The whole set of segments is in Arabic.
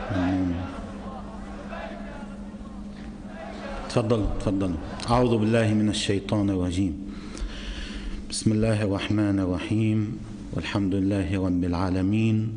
تفضل. أعوذ بالله من الشيطان الرجيم. بسم الله الرحمن الرحيم، والحمد لله رب العالمين،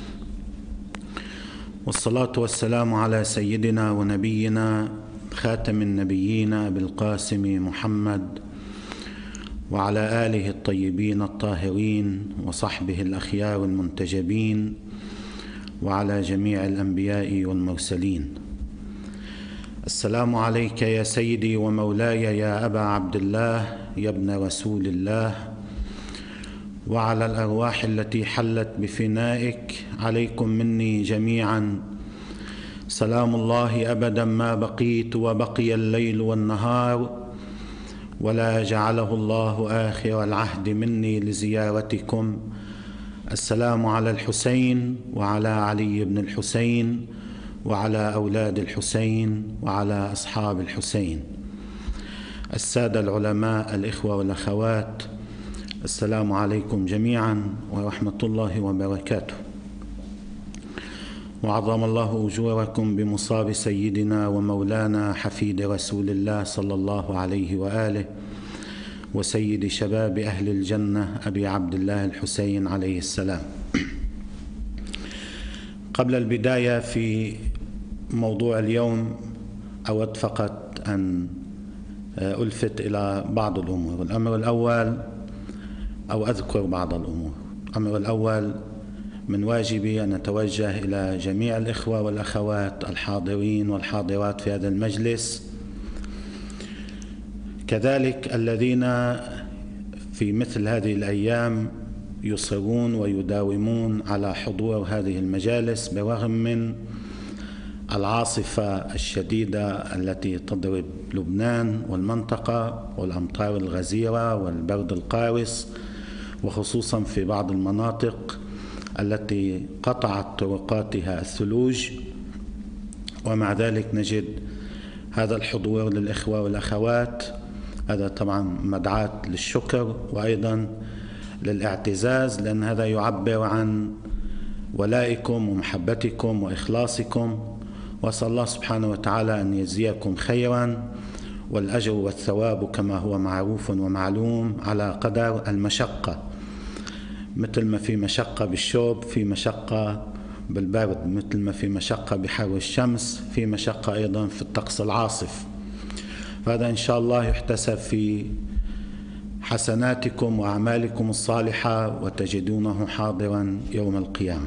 والصلاة والسلام على سيدنا ونبينا خاتم النبيين أبي القاسم محمد وعلى آله الطيبين الطاهرين وصحبه الأخيار المنتجبين وعلى جميع الأنبياء والمرسلين. السلام عليك يا سيدي ومولاي يا أبا عبد الله يا ابن رسول الله، وعلى الأرواح التي حلت بفنائك، عليكم مني جميعا سلام الله أبدا ما بقيت وبقي الليل والنهار، ولا جعله الله آخر العهد مني لزيارتكم. السلام على الحسين وعلى علي بن الحسين وعلى أولاد الحسين وعلى أصحاب الحسين. السادة العلماء، الإخوة والأخوات، السلام عليكم جميعا ورحمة الله وبركاته. وعظم الله أجوركم بمصاب سيدنا ومولانا حفيد رسول الله صلى الله عليه وآله وسيد شباب أهل الجنة أبي عبد الله الحسين عليه السلام. قبل البداية في موضوع اليوم أود فقط أن ألفت إلى بعض الأمور. الأمر الأول، أو أذكر بعض الأمور. الأمر الأول، من واجبي أن أتوجه إلى جميع الإخوة والأخوات الحاضرين والحاضرات في هذا المجلس، كذلك الذين في مثل هذه الأيام يصرون ويداومون على حضور هذه المجالس برغم من العاصفة الشديدة التي تضرب لبنان والمنطقة والأمطار الغزيرة والبرد القارس، وخصوصا في بعض المناطق التي قطعت طرقاتها الثلوج. ومع ذلك نجد هذا الحضور للإخوة والأخوات. هذا طبعا مدعاة للشكر وأيضا للاعتزاز، لأن هذا يعبر عن ولائكم ومحبتكم وإخلاصكم. وأسأل الله سبحانه وتعالى أن يجزيكم خيرا، والأجر والثواب كما هو معروف ومعلوم على قدر المشقة. مثل ما في مشقة بالشوب في مشقة بالبرد، مثل ما في مشقة بحر الشمس في مشقة أيضا في الطقس العاصف. فهذا إن شاء الله يحتسب في حسناتكم وأعمالكم الصالحة وتجدونه حاضرا يوم القيامة.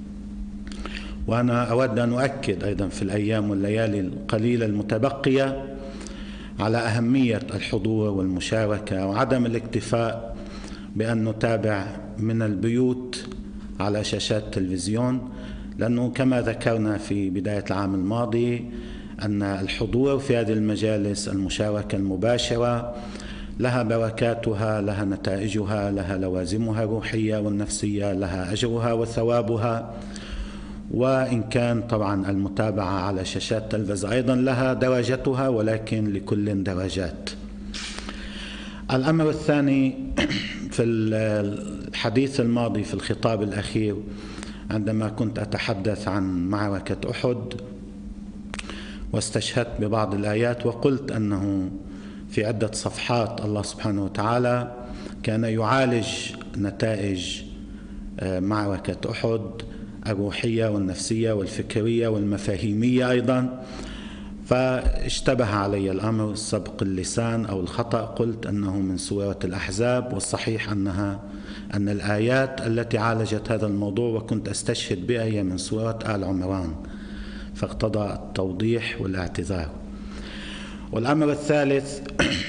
وأنا أود أن أؤكد أيضا في الأيام والليالي القليلة المتبقية على أهمية الحضور والمشاركة وعدم الاكتفاء بأن نتابع من البيوت على شاشات التلفزيون، لأنه كما ذكرنا في بداية العام الماضي أن الحضور في هذه المجالس، المشاركة المباشرة، لها بركاتها، لها نتائجها، لها لوازمها الروحية والنفسية، لها أجرها وثوابها. وإن كان طبعا المتابعة على شاشات التلفز أيضا لها درجتها، ولكن لكل درجات. الأمر الثاني، في الحديث الماضي في الخطاب الأخير عندما كنت أتحدث عن معركة أحد واستشهدت ببعض الآيات، وقلت أنه في عدة صفحات الله سبحانه وتعالى كان يعالج نتائج معركة أحد الروحية والنفسية والفكرية والمفاهيمية أيضا. فاشتبه علي الأمر، سبق اللسان أو الخطأ، قلت أنه من سورة الأحزاب، والصحيح أن الآيات التي عالجت هذا الموضوع وكنت أستشهد بها هي من سورة آل عمران، فاقتضى التوضيح والاعتذار. والأمر الثالث،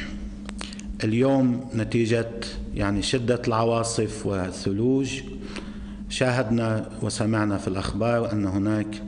اليوم نتيجة شدة العواصف والثلوج شاهدنا وسمعنا في الأخبار أن هناك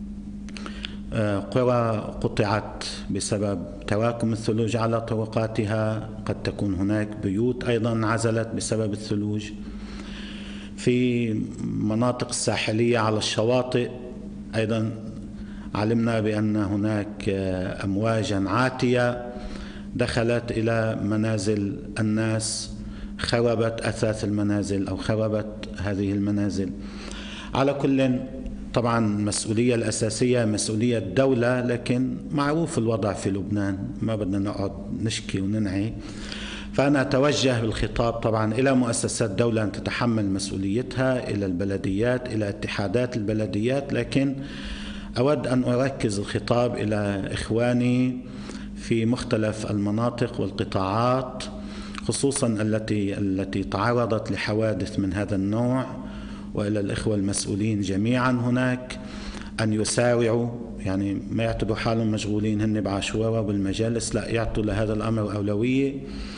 قرى قطعت بسبب تراكم الثلوج على طرقاتها، قد تكون هناك بيوت أيضا انعزلت بسبب الثلوج. في مناطق الساحلية على الشواطئ أيضا علمنا بأن هناك أمواجا عاتية دخلت إلى منازل الناس، خربت أثاث المنازل أو خربت هذه المنازل. على كل طبعا المسؤولية الأساسية مسؤولية الدولة، لكن معروف الوضع في لبنان، ما بدنا نقعد نشكي وننعي. فأنا أتوجه بالخطاب طبعا إلى مؤسسات الدولة أن تتحمل مسؤوليتها، إلى البلديات، إلى اتحادات البلديات، لكن أود أن أركز الخطاب إلى إخواني في مختلف المناطق والقطاعات، خصوصا التي تعرضت لحوادث من هذا النوع، وإلى الإخوة المسؤولين جميعا هناك أن يسارعوا، يعني ما يعتبروا حالهم مشغولين هن بعاشوراء بالمجالس، لا، يعطوا لهذا الأمر أولوية،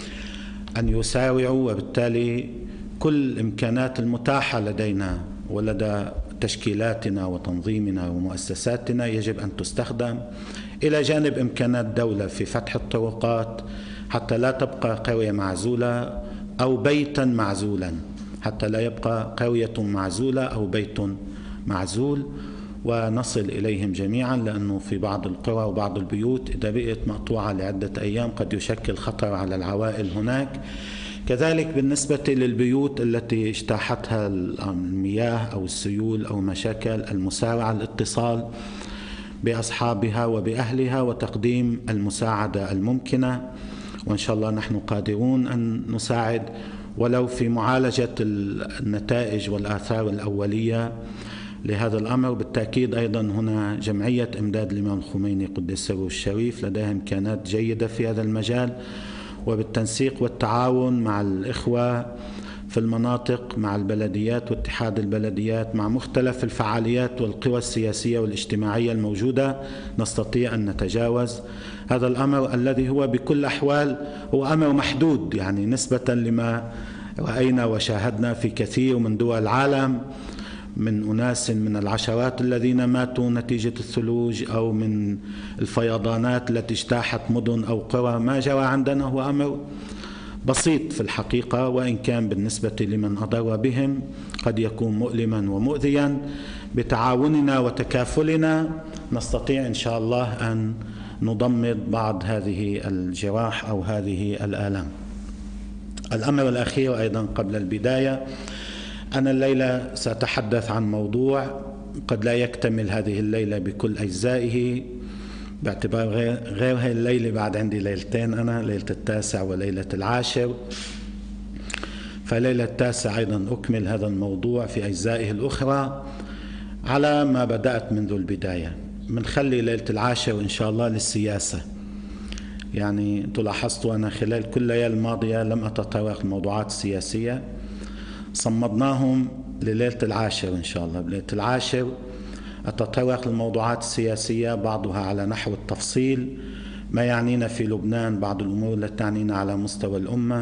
أن يسارعوا، وبالتالي كل الإمكانات المتاحة لدينا ولدى تشكيلاتنا وتنظيمنا ومؤسساتنا يجب أن تستخدم، إلى جانب إمكانات الدولة في فتح الطرقات حتى لا تبقى قرية معزولة أو بيتا معزولا، حتى لا يبقى قرية معزولة أو بيت معزول، ونصل إليهم جميعا، لأنه في بعض القرى وبعض البيوت إذا بقيت مقطوعة لعدة أيام قد يشكل خطر على العوائل هناك. كذلك بالنسبة للبيوت التي اجتاحتها المياه أو السيول أو مشاكل، المسارعة الاتصال بأصحابها وبأهلها وتقديم المساعدة الممكنة، وإن شاء الله نحن قادرون أن نساعد ولو في معالجة النتائج والآثار الأولية لهذا الأمر. بالتأكيد أيضا هنا جمعية إمداد الإمام الخميني قدس سره الشريف لديها إمكانات جيدة في هذا المجال، وبالتنسيق والتعاون مع الإخوة في المناطق، مع البلديات واتحاد البلديات، مع مختلف الفعاليات والقوى السياسية والاجتماعية الموجودة، نستطيع أن نتجاوز هذا الأمر الذي هو بكل الأحوال هو أمر محدود، يعني نسبة لما رأينا وشاهدنا في كثير من دول العالم من أناس من العشرات الذين ماتوا نتيجة الثلوج أو من الفيضانات التي اجتاحت مدن أو قرى. ما جرى عندنا هو أمر بسيط في الحقيقة، وإن كان بالنسبة لمن أضر بهم قد يكون مؤلما ومؤذيا. بتعاوننا وتكافلنا نستطيع إن شاء الله أن نضمد بعض هذه الجراح أو هذه الآلام. الأمر الأخير أيضا قبل البداية، أنا الليلة سأتحدث عن موضوع قد لا يكتمل هذه الليلة بكل أجزائه، باعتبار غير هذه الليلة بعد عندي ليلتين، أنا ليلة 9 وليلة 10، فليلة 9 أيضا أكمل هذا الموضوع في أجزائه الأخرى على ما بدأت منذ البداية. منخلي ليلة 10 إن شاء الله للسياسة، يعني أنتم لاحظتوا أنا خلال كل الليالي الماضية لم أتطرق الموضوعات السياسية، صمدناهم لليلة 10 إن شاء الله. بليلة 10 أتطرق للموضوعات السياسية بعضها على نحو التفصيل، ما يعنينا في لبنان، بعض الأمور التي تعنينا على مستوى الأمة،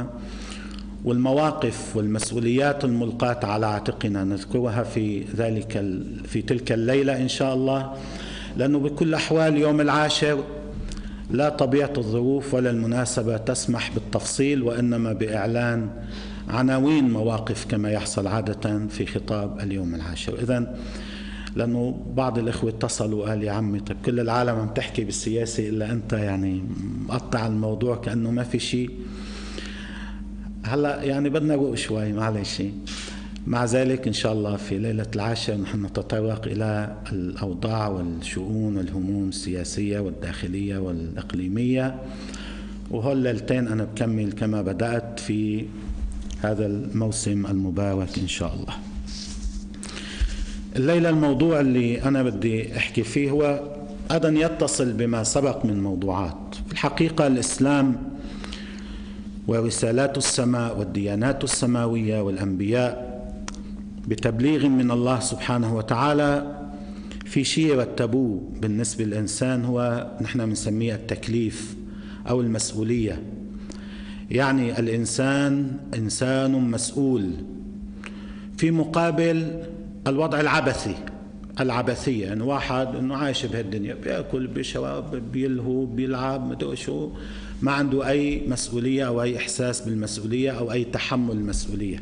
والمواقف والمسؤوليات الملقاة على عاتقنا نذكرها في تلك الليلة إن شاء الله، لأنه بكل أحوال يوم 10 لا طبيعة الظروف ولا المناسبة تسمح بالتفصيل، وإنما بإعلان عناوين مواقف كما يحصل عادة في خطاب اليوم 10. إذن لأنه بعض الإخوة اتصلوا وقال يا عمي طيب كل العالم عم تحكي بالسياسة إلا أنت يعني مقطع الموضوع كأنه ما في شيء. هلأ يعني بدنا نروق شوي، معلش. مع ذلك إن شاء الله في ليلة 10 نحن نتطرق إلى الأوضاع والشؤون والهموم السياسية والداخلية والإقليمية، وهول ليلتين أنا بكمل كما بدأت في هذا الموسم المبارك إن شاء الله. الليلة الموضوع اللي أنا بدي أحكي فيه هو أيضا يتصل بما سبق من موضوعات. في الحقيقة الإسلام ورسالات السماء والديانات السماوية والأنبياء بتبليغ من الله سبحانه وتعالى في شيء رتبوه بالنسبة للإنسان، هو نحن بنسميه التكليف أو المسؤولية. يعني الإنسان إنسان مسؤول في مقابل الوضع العبثية، يعني واحد إنه عايش بهالدنيا بيأكل بيشرب بيلهو بيلعب مدري شو، ما عنده أي مسؤولية أو أي إحساس بالمسؤولية أو أي تحمل مسؤولية.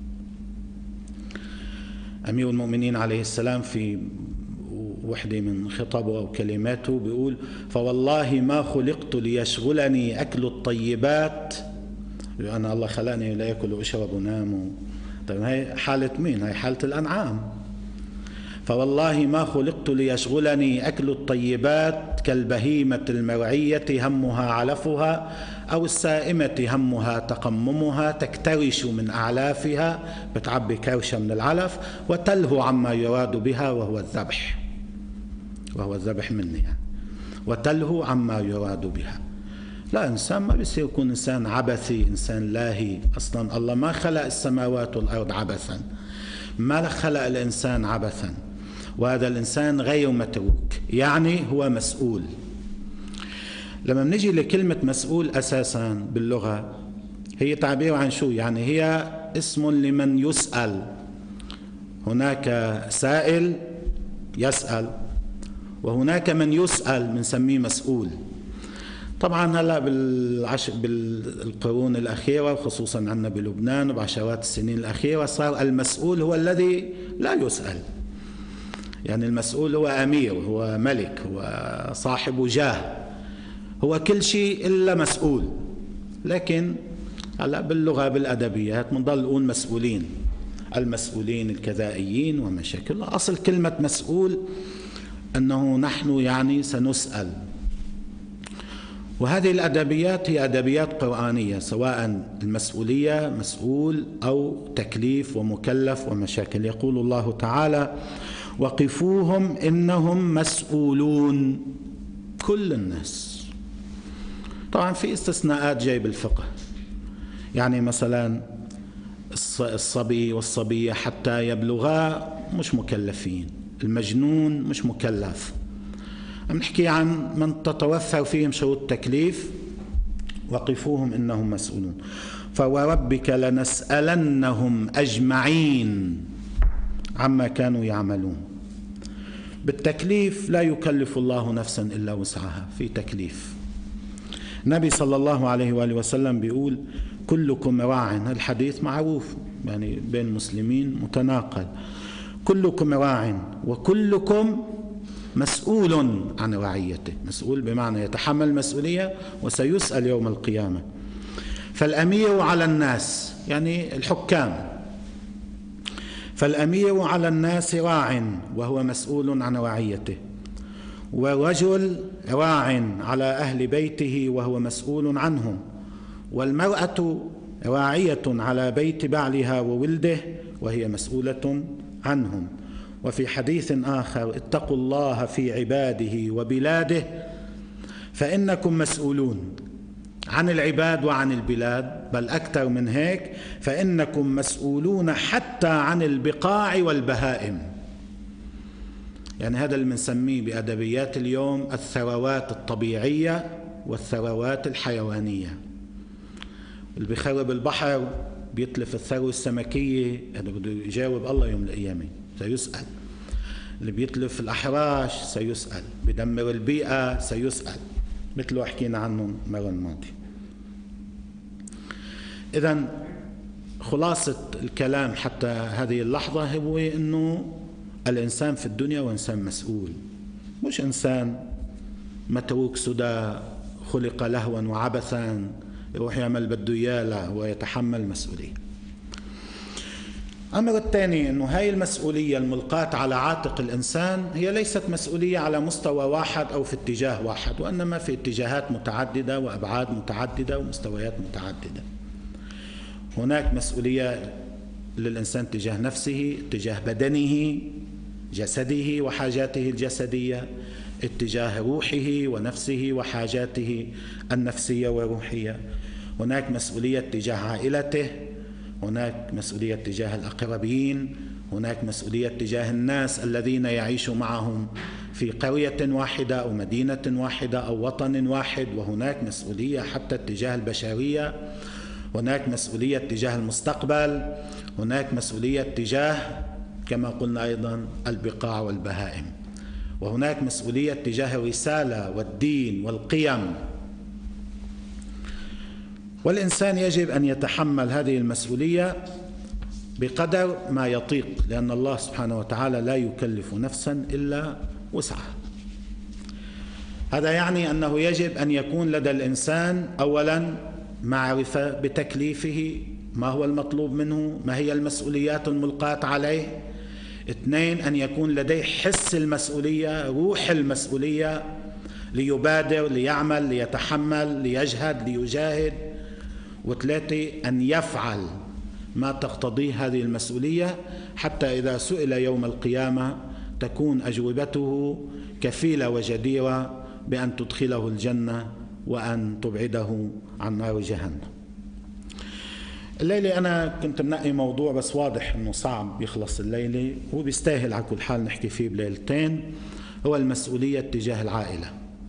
أمير المؤمنين عليه السلام في وحدة من خطبه أو كلماته بيقول فوالله ما خلقت ليشغلني أكل الطيبات، أنا الله خلقني لا يأكل وأشرب ونام. طيب هاي حالة مين؟ هاي حالة الأنعام. فوالله ما خلقت ليشغلني أكل الطيبات كالبهيمة المرعية همها علفها، أو السائمة همها تقممها، تكترش من أعلافها، بتعبي كرشة من العلف، وتلهو عما يراد بها وهو الذبح مني يعني. وتلهو عما يراد بها. لا، إنسان ما بيصير يكون إنسان عبثي، إنسان لاهي. أصلا الله ما خلق السماوات والأرض عبثا، ما خلق الإنسان عبثا، وهذا الإنسان غير متروك، يعني هو مسؤول. لما نجي لكلمة مسؤول أساسا باللغة هي تعبير عن شو؟ يعني هي اسم لمن يسأل. هناك سائل يسأل، وهناك من يسأل بنسميه مسؤول. طبعا هلا بالقرون الأخيرة، خصوصا عندنا بلبنان وبعشرات السنين الأخيرة، صار المسؤول هو الذي لا يسأل. يعني المسؤول هو أمير، هو ملك، هو صاحب جاه، هو كل شيء إلا مسؤول. لكن هلا باللغة بالأدبيات بنضل نقول مسؤولين، المسؤولين الكذائيين وما شابه. أصل كلمة مسؤول أنه نحن يعني سنسأل. وهذه الأدبيات هي أدبيات قرآنية، سواء المسؤولية مسؤول أو تكليف ومكلف ومشاكل. يقول الله تعالى: وقفوهم إنهم مسؤولون. كل الناس. طبعا في استثناءات جاي بالفقه، يعني مثلا الصبي والصبية حتى يبلغا مش مكلفين، المجنون مش مكلف. عم نحكي عن من تتوفر فيهم شروط التكليف. وقفوهم إنهم مسؤولون. فوربك لنسألنهم أجمعين عما كانوا يعملون. بالتكليف لا يكلف الله نفسا إلا وسعها، في تكليف. النبي صلى الله عليه وآله وسلم بيقول: كلكم راع. الحديث معروف يعني بين المسلمين متناقل. كلكم راع وكلكم مسؤول عن رعيته. مسؤول بمعنى يتحمل مسؤولية وسيسأل يوم القيامة. فالأمير على الناس يعني الحكام، فالأمير على الناس راع وهو مسؤول عن رعيته، والرجل راع على أهل بيته وهو مسؤول عنهم، والمرأة راعية على بيت بعلها وولده وهي مسؤولة عنهم. وفي حديث آخر: اتقوا الله في عباده وبلاده فإنكم مسؤولون عن العباد وعن البلاد، بل أكثر من هيك، فإنكم مسؤولون حتى عن البقاع والبهائم. يعني هذا اللي بنسميه بأدبيات اليوم الثروات الطبيعية والثروات الحيوانية. اللي بيخرب البحر بيتلف الثروة السمكية، هذا بده يجاوب الله يوم القيامة، سيسأل. اللي بيتلف الأحراش سيسأل، بدمر البيئة سيسأل، مثل ما حكينا عنه المرة الماضية. إذن خلاصة الكلام حتى هذه اللحظة هو أنه الإنسان في الدنيا وإنسان مسؤول، مش إنسان متروك سدى خلق لهوا وعبثا يروح يعمل بده إياه ويتحمل مسؤولية. الأمر الثاني أنه هاي المسؤولية الملقاة على عاتق الإنسان هي ليست مسؤولية على مستوى واحد أو في اتجاه واحد، وإنما في اتجاهات متعددة وأبعاد متعددة ومستويات متعددة. هناك مسؤولية للإنسان تجاه نفسه، تجاه بدنه جسده وحاجاته الجسدية، اتجاه روحه ونفسه وحاجاته النفسية وروحية. هناك مسؤولية تجاه عائلته، هناك مسؤولية تجاه الأقربين، هناك مسؤولية تجاه الناس الذين يعيشوا معهم في قرية واحدة أو مدينة واحدة أو وطن واحد، وهناك مسؤولية حتى تجاه البشرية، هناك مسؤولية تجاه المستقبل، هناك مسؤولية تجاه كما قلنا أيضا البقاع والبهائم، وهناك مسؤولية تجاه الرسالة والدين والقيم. والإنسان يجب أن يتحمل هذه المسؤولية بقدر ما يطيق، لأن الله سبحانه وتعالى لا يكلف نفسا إلا وسعها. هذا يعني أنه يجب أن يكون لدى الإنسان أولا معرفة بتكليفه، ما هو المطلوب منه، ما هي المسؤوليات الملقاة عليه، اثنين، أن يكون لديه حس المسؤولية، روح المسؤولية، ليبادر، ليعمل، ليتحمل، ليجهد، ليجاهد. وثلاثة، أن يفعل ما تقتضيه هذه المسؤولية، حتى إذا سئل يوم القيامة تكون أجوبته كفيلة وجديرة بأن تدخله الجنة وأن تبعده عن نار جهنم. الليلة أنا كنت منقي موضوع بس واضح أنه صعب يخلص الليلة، هو بيستاهل على كل حال نحكي فيه بليلتين، هو المسؤولية تجاه العائلة.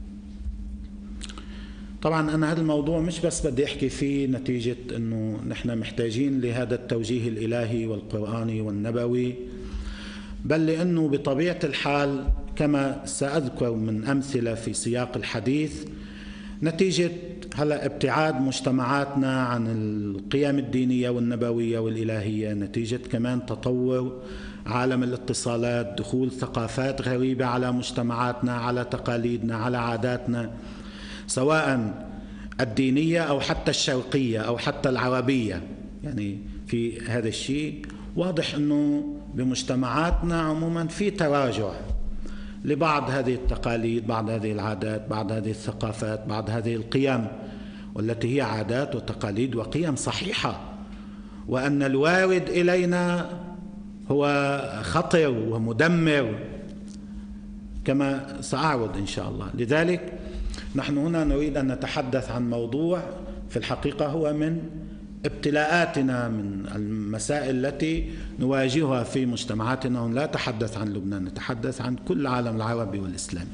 طبعا أنا هذا الموضوع مش بس بدي أحكي فيه نتيجة أنه نحن محتاجين لهذا التوجيه الإلهي والقرآني والنبوي، بل لأنه بطبيعة الحال كما سأذكر من أمثلة في سياق الحديث، نتيجة هلا ابتعاد مجتمعاتنا عن القيم الدينية والنبوية والإلهية، نتيجة كمان تطور عالم الاتصالات، دخول ثقافات غريبة على مجتمعاتنا، على تقاليدنا، على عاداتنا، سواء الدينية أو حتى الشرقية أو حتى العربية. يعني في هذا الشيء واضح أنه بمجتمعاتنا عموما في تراجع لبعض هذه التقاليد، بعض هذه العادات، بعض هذه الثقافات، بعض هذه القيم، والتي هي عادات وتقاليد وقيم صحيحة، وأن الوارد إلينا هو خطر ومدمر كما سأعرض إن شاء الله. لذلك نحن هنا نريد أن نتحدث عن موضوع في الحقيقة هو من ابتلاءاتنا، من المسائل التي نواجهها في مجتمعاتنا، لا نتحدث عن لبنان، نتحدث عن كل العالم العربي والإسلامي.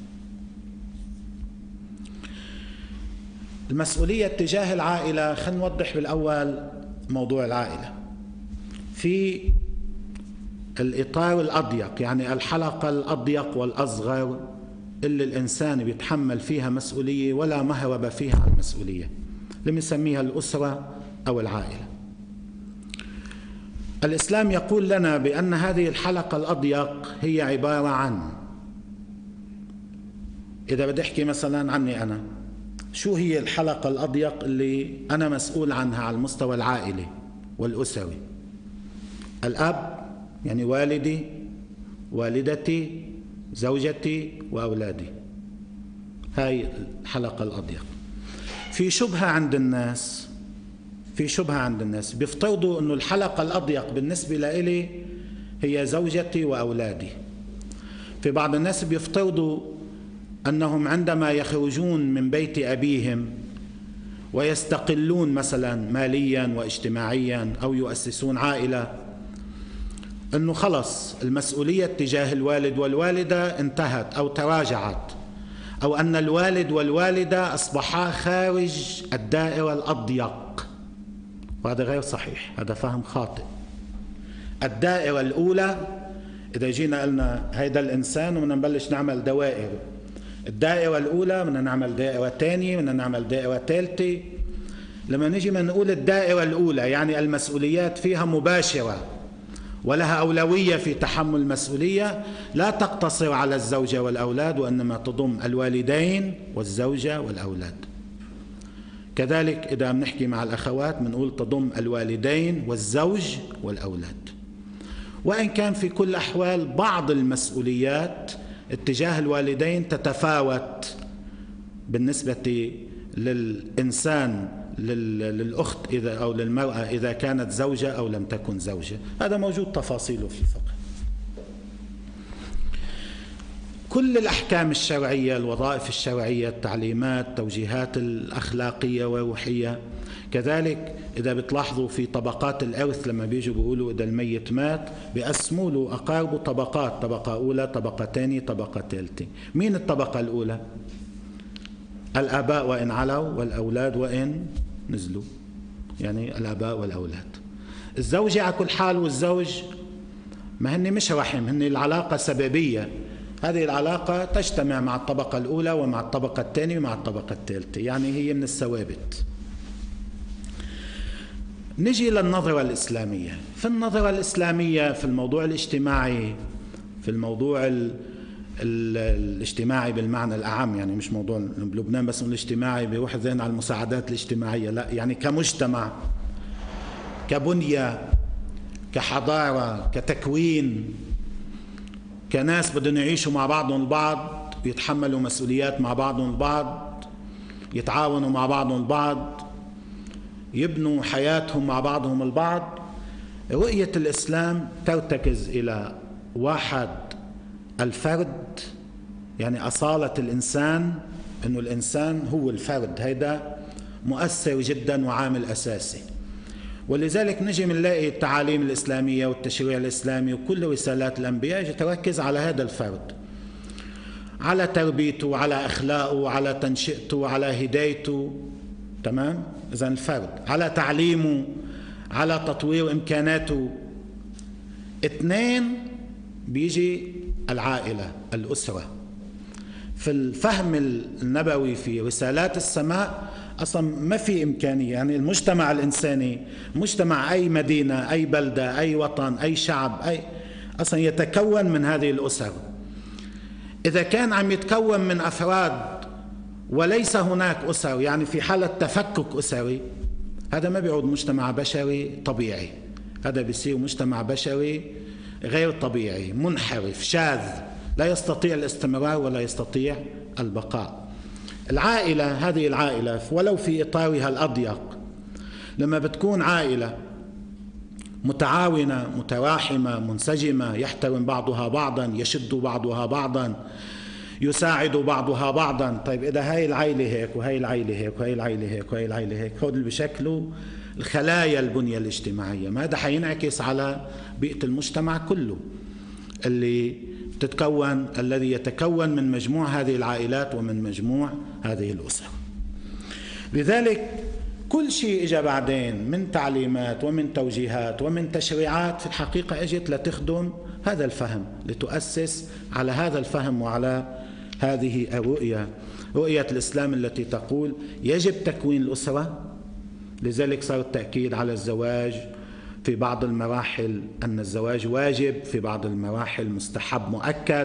المسؤولية تجاه العائلة، خلينا نوضح بالأول موضوع العائلة في الإطار الأضيق، يعني الحلقة الأضيق والأصغر اللي الإنسان بيتحمل فيها مسؤولية ولا مهرب فيها عن المسؤولية، اللي بنسميها الأسرة أو العائلة. الإسلام يقول لنا بأن هذه الحلقة الأضيق هي عبارة عن، إذا بدي أحكي مثلا عني أنا، شو هي الحلقة الأضيق اللي أنا مسؤول عنها على المستوى العائلي والأسري؟ الأب، يعني والدي، والدتي، زوجتي، وأولادي. هاي الحلقة الأضيق. في شبهة عند الناس بيفترضوا أنه الحلقة الأضيق بالنسبة لإلي هي زوجتي وأولادي. في بعض الناس بيفترضوا أنهم عندما يخرجون من بيت أبيهم ويستقلون مثلا ماليا واجتماعيا أو يؤسسون عائلة، أنه خلص المسؤولية تجاه الوالد والوالدة انتهت أو تراجعت، أو أن الوالد والوالدة أصبحا خارج الدائرة الأضيق، وهذا غير صحيح، هذا فهم خاطئ. الدائرة الأولى، إذا جينا قلنا هيدا الإنسان وبدنا نبلش نعمل دوائر، الدائرة الأولى بدنا نعمل دائرة ثانية، بدنا نعمل دائرة ثالثة. لما نجي نقول الدائرة الأولى يعني المسؤوليات فيها مباشرة ولها أولوية في تحمل المسؤولية، لا تقتصر على الزوجة والأولاد، وإنما تضم الوالدين والزوجة والأولاد. كذلك إذا بنحكي مع الأخوات بنقول تضم الوالدين والزوج والأولاد. وإن كان في كل الأحوال بعض المسؤوليات اتجاه الوالدين تتفاوت بالنسبة للإنسان، للأخت إذا أو للمرأة إذا كانت زوجة أو لم تكن زوجة، هذا موجود تفاصيله في الفقه. كل الأحكام الشرعية، الوظائف الشرعية، التعليمات، التوجيهات الأخلاقية والروحية، كذلك إذا بتلاحظوا في طبقات الإرث لما بيجوا بيقولوا إذا الميت مات بيقسموا له أقاربه طبقات، طبقة أولى، طبقة ثانية، طبقة ثالثة. مين الطبقة الأولى؟ الآباء وإن علوا والأولاد وإن نزلوا، يعني الآباء والأولاد. الزوجة على كل حال والزوج ما هن مش رحم، هن العلاقة سببية، هذه العلاقة تجتمع مع الطبقة الأولى ومع الطبقة الثانية ومع الطبقة الثالثة، يعني هي من الثوابت. نجي للنظرة الإسلامية. في النظرة الإسلامية في الموضوع الاجتماعي، في الموضوع الاجتماعي بالمعنى الأعم، يعني مش موضوع بلبنان بس الاجتماعي بيروح الذهن على المساعدات الاجتماعية، لا، يعني كمجتمع، كبنية، كحضارة، كتكوين، كناس بدهم يعيشوا مع بعضهم البعض، يتحملوا مسؤوليات مع بعضهم البعض، يتعاونوا مع بعضهم البعض، يبنوا حياتهم مع بعضهم البعض. رؤية الإسلام ترتكز إلى واحد، الفرد، يعني أصالة الإنسان، أنه الإنسان هو الفرد، هيدا مؤثر جدا وعامل أساسي. ولذلك نجي منلاقي التعاليم الإسلامية والتشريع الإسلامي وكل رسالات الأنبياء تركز على هذا الفرد، على تربيته، على أخلاقه، على تنشئته، على هدايته. تمام؟ إذن الفرد، على تعليمه، على تطوير إمكاناته. اثنين، بيجي العائلة، الأسرة. في الفهم النبوي في رسالات السماء أصلا ما في إمكانية، يعني المجتمع الإنساني، مجتمع أي مدينة، أي بلدة، أي وطن، أي شعب، أصلا يتكون من هذه الأسر. إذا كان عم يتكون من أفراد وليس هناك أسر، يعني في حالة تفكك أسري، هذا ما بيعود مجتمع بشري طبيعي، هذا بيصير مجتمع بشري غير طبيعي، منحرف، شاذ، لا يستطيع الاستمرار ولا يستطيع البقاء. العائلة، هذه العائلة ولو في إطارها الأضيق، لما بتكون عائلة متعاونة، متراحمة، منسجمة، يحترم بعضها بعضا، يشد بعضها بعضا، يساعد بعضها بعضا. طيب إذا هاي العائلة هيك وهي العائلة هيك وهي العائلة هيك وهي العائلة هيك، هذول اللي بشكلوا الخلايا البنية الاجتماعية، ما هذا حينعكس على بيئة المجتمع كله اللي تتكون، الذي يتكون من مجموع هذه العائلات ومن مجموع هذه الأسر. لذلك كل شيء اجى بعدين من تعليمات ومن توجيهات ومن تشريعات في الحقيقة اجت لتخدم هذا الفهم، لتؤسس على هذا الفهم وعلى هذه الرؤية، رؤية الإسلام التي تقول يجب تكوين الأسرة. لذلك صار التأكيد على الزواج في بعض المراحل، أن الزواج واجب، في بعض المراحل مستحب مؤكد.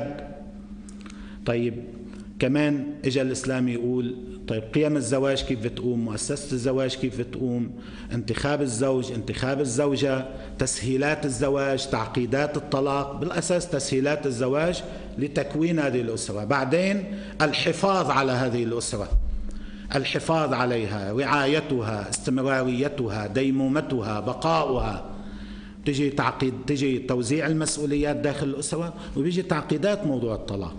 طيب كمان اجى الإسلام يقول طيب قيم الزواج كيف بتقوم، مؤسسة الزواج كيف بتقوم، انتخاب الزوج، انتخاب الزوجة، تسهيلات الزواج، تعقيدات الطلاق، بالأساس تسهيلات الزواج لتكوين هذه الأسرة. بعدين الحفاظ على هذه الأسرة، الحفاظ عليها، رعايتها، استمراريتها، ديمومتها، بقاؤها. تجي توزيع المسؤوليات داخل الأسرة، وبيجي تعقيدات موضوع الطلاق.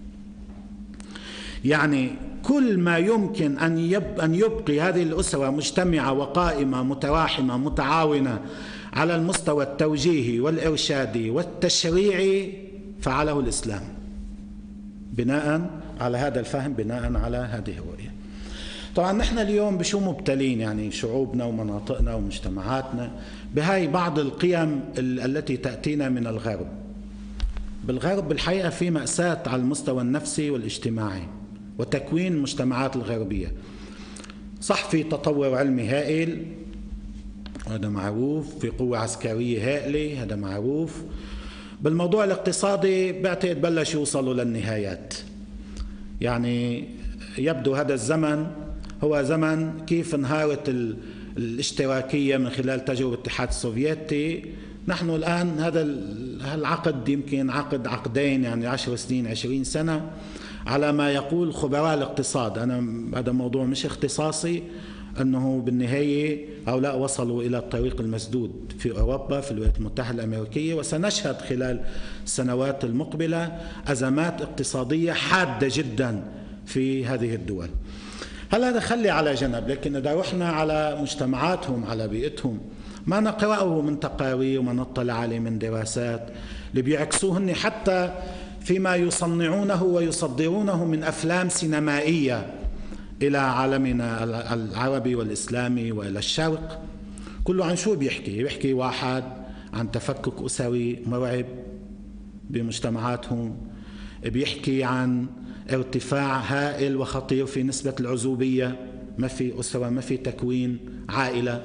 يعني كل ما يمكن أن يبقي هذه الأسرة مجتمعة وقائمة متراحمة متعاونة على المستوى التوجيهي والإرشادي والتشريعي فعله الإسلام، بناء على هذا الفهم، بناء على هذه الرؤية. طبعا نحن اليوم بشو مبتلين، يعني شعوبنا ومناطقنا ومجتمعاتنا، بهاي بعض القيم التي تأتينا من الغرب. بالغرب بالحقيقة في مأساة على المستوى النفسي والاجتماعي وتكوين المجتمعات الغربية. صح في تطور علمي هائل، هذا معروف، في قوة عسكرية هائلة، هذا معروف. بالموضوع الاقتصادي بعتقد بلش يوصلوا للنهايات. يعني يبدو هذا الزمن هو زمن كيف انهارت الاشتراكية من خلال تجربة الاتحاد السوفيتي. نحن الآن هذا العقد يمكن عقدين، يعني 10 سنين 20 سنة على ما يقول خبراء الاقتصاد. أنا هذا موضوع مش اختصاصي، أنه بالنهاية هؤلاء وصلوا إلى الطريق المسدود في أوروبا، في الولايات المتحدة الأمريكية، وسنشهد خلال السنوات المقبلة أزمات اقتصادية حادة جدا في هذه الدول. هل هذا خلي على جنب، لكن إذا رحنا على مجتمعاتهم، على بيئتهم، ما نقرأه من تقارير وما نطلع عليه من دراسات اللي بيعكسوهن حتى فيما يصنعونه ويصدرونه من أفلام سينمائية إلى عالمنا العربي والإسلامي وإلى الشرق، كله عن شو بيحكي واحد عن تفكك أسري مرعب بمجتمعاتهم، بيحكي عن ارتفاع هائل وخطير في نسبة العزوبية، ما في أسرة، ما في تكوين عائلة.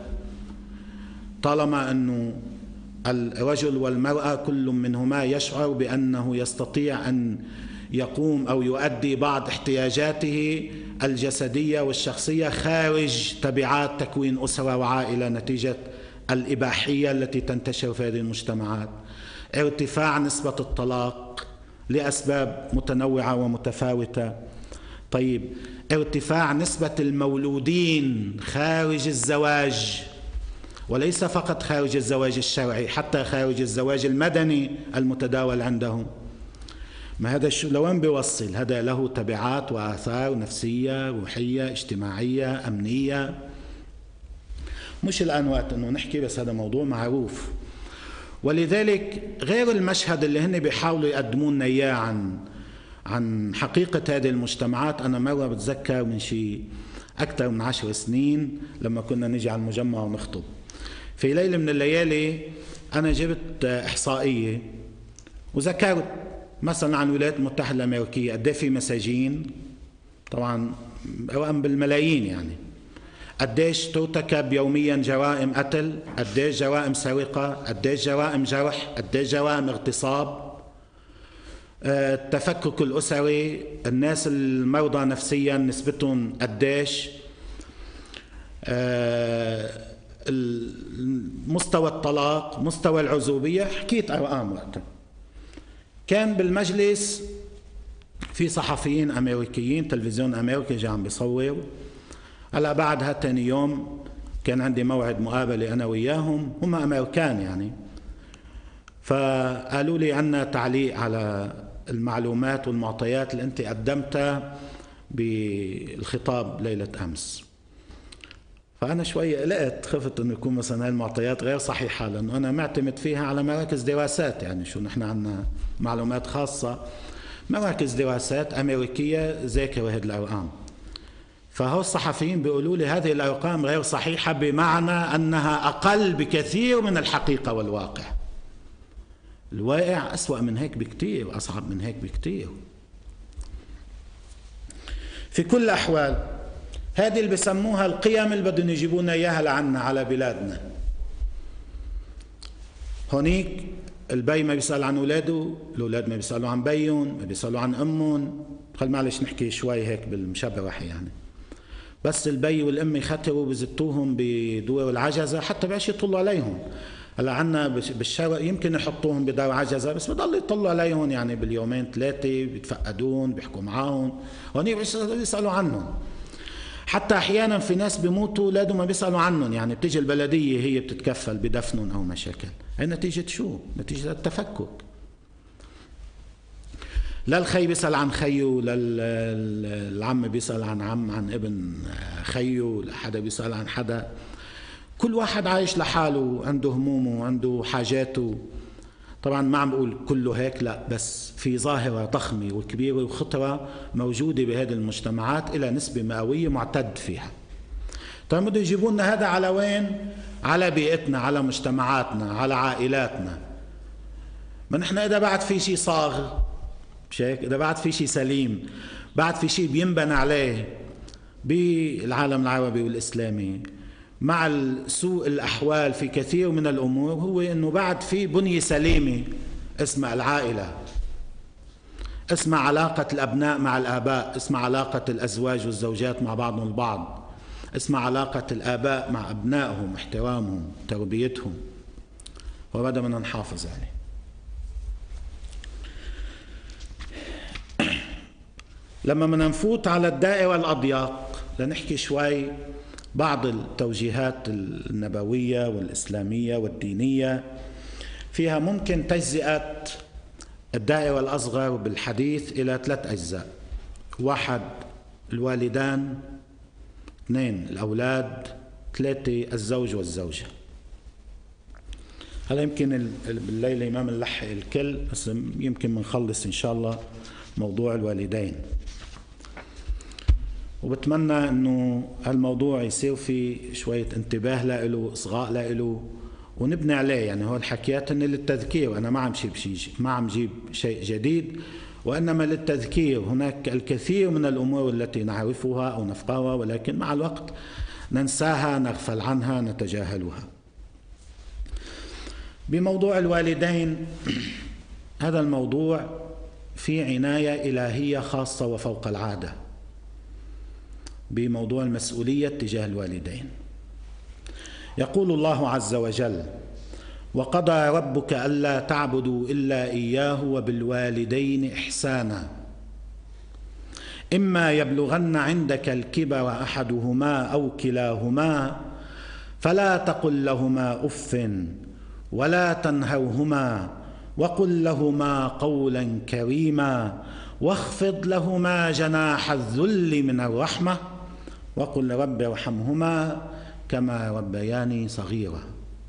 طالما أنه الرجل والمرأة كل منهما يشعر بأنه يستطيع أن يقوم أو يؤدي بعض احتياجاته الجسدية والشخصية خارج تبعات تكوين أسرة وعائلة نتيجة الإباحية التي تنتشر في هذه المجتمعات، ارتفاع نسبة الطلاق لأسباب متنوعة ومتفاوتة. طيب، ارتفاع نسبة المولودين خارج الزواج، وليس فقط خارج الزواج الشرعي، حتى خارج الزواج المدني المتداول عندهم. ما هذا لوين بيوصل؟ هذا له تبعات وآثار نفسية، روحية، اجتماعية، أمنية. مش الآن وقت أنه نحكي، بس هذا موضوع معروف. ولذلك غير المشهد اللي هن بيحاولوا يقدمون لنا إياه عن حقيقة هذه المجتمعات، أنا مرة بتذكر من شيء أكثر من 10 سنين لما كنا نجي على المجمع ونخطب، في ليلة من الليالي أنا جبت إحصائية وذكرت مثلا عن الولايات المتحدة الأمريكية قد في مساجين، طبعا رقم بالملايين، يعني قديش ترتكب يوميا جرائم قتل، قديش جرائم سرقة، قديش جرائم جرح، قديش جرائم اغتصاب، التفكك الأسري، الناس المرضى نفسيا نسبتهم قديش، مستوى الطلاق، مستوى العزوبية. حكيت أرقام وقتها. كان بالمجلس في صحفيين أمريكيين، تلفزيون أمريكي جاء عم بيصور. هلا بعدها تاني يوم كان عندي موعد مقابلة أنا وياهم، هم أمريكان يعني، فقالوا لي عنا تعليق على المعلومات والمعطيات اللي أنت قدمتها بالخطاب ليلة أمس. فأنا شوية قلقت، خفت أنه يكون مثلا هاي المعطيات غير صحيحة، لأنه أنا معتمد فيها على مراكز دراسات، يعني شو نحن عنا معلومات خاصة، مراكز دراسات أمريكية ذاكرة هذه الأرقام. فهو الصحفيين بيقولوا لي هذه الأرقام غير صحيحة، بمعنى أنها أقل بكثير من الحقيقة والواقع. الواقع أسوأ من هيك بكتير وأصعب من هيك بكتير. في كل الأحوال هذه اللي بسموها القيم اللي بدهم يجيبونا إياها لعنا على بلادنا. هونيك البي ما بيسأل عن أولاده، الأولاد ما بيسألوا عن بيهم، ما بيسألوا عن أمهم. خل معلش نحكي شوي هيك بالمشبرح يعني. بس البي والأم يختروا بزتوهم بدور العجزة حتى بقاش يطلوا عليهم. هلا عنا بالشرق يمكن يحطوهم بدار عجزة، بس بضل يطلوا عليهم يعني باليومين 3 بيتفقدون، بيحكوا معاهم، هوني بيسألوا عنهم. حتى أحيانا في ناس بيموتوا أولاده ما بيسألوا عنهم، يعني بتيجي البلدية هي بتتكفل بدفنهم أو مشاكل. هي نتيجة شو؟ نتيجة التفكك. لا الخي بيسأل عن خيه، لا العم بيسأل عن عن ابن خيه، لا حدا بيسأل عن حدا. كل واحد عايش لحاله، عنده همومه، عنده حاجاته. طبعا ما عم بقول كله هيك، لا، بس في ظاهرة ضخمة وكبيرة وخطرة موجودة بهذه المجتمعات إلى نسبة مئوية معتد فيها. طيب بدهم يجيبوا لنا هذا على وين؟ على بيئتنا، على مجتمعاتنا، على عائلاتنا. ما نحن إذا بعد في شيء صاغ، مش هيك؟ إذا بعد في شيء سليم، بعد في شيء بينبنى عليه بالعالم العربي والإسلامي مع سوء الأحوال في كثير من الأمور، هو أنه بعد في بنية سليمة اسمها العائلة، اسمها علاقة الأبناء مع الآباء، اسمها علاقة الأزواج والزوجات مع بعضهم البعض، اسمها علاقة الآباء مع أبنائهم، احترامهم، تربيتهم، وهذا بدنا نحافظ عليه. لما بدنا نفوت على الدائرة الأضيق لنحكي شوي بعض التوجيهات النبوية والإسلامية والدينية، فيها ممكن تجزئة الدائرة الأصغر بالحديث إلى 3 أجزاء: 1 الوالدان، 2 الأولاد، 3 الزوج والزوجة. هلا يمكن بالليلة ما بنلحق الكل، بس يمكن بنخلص إن شاء الله موضوع الوالدين، وبتمنى انه هالموضوع يصير في شوية انتباه له، اصغاء له، ونبني عليه. يعني هو الحكيات ان للتذكير، انا ما عم جيب شيء جديد، وانما للتذكير. هناك الكثير من الامور التي نعرفها او نفقهها، ولكن مع الوقت ننساها، نغفل عنها، نتجاهلها. بموضوع الوالدين، هذا الموضوع في عناية إلهية خاصة وفوق العادة بموضوع المسؤولية تجاه الوالدين. يقول الله عز وجل: وقضى ربك ألا تعبدوا إلا إياه وبالوالدين إحسانا إما يبلغن عندك الكبر أحدهما أو كلاهما فلا تقل لهما أف ولا تنهرهما وقل لهما قولا كريما واخفض لهما جناح الذل من الرحمة وقل رب ارحمهما كما ربياني صغيرا.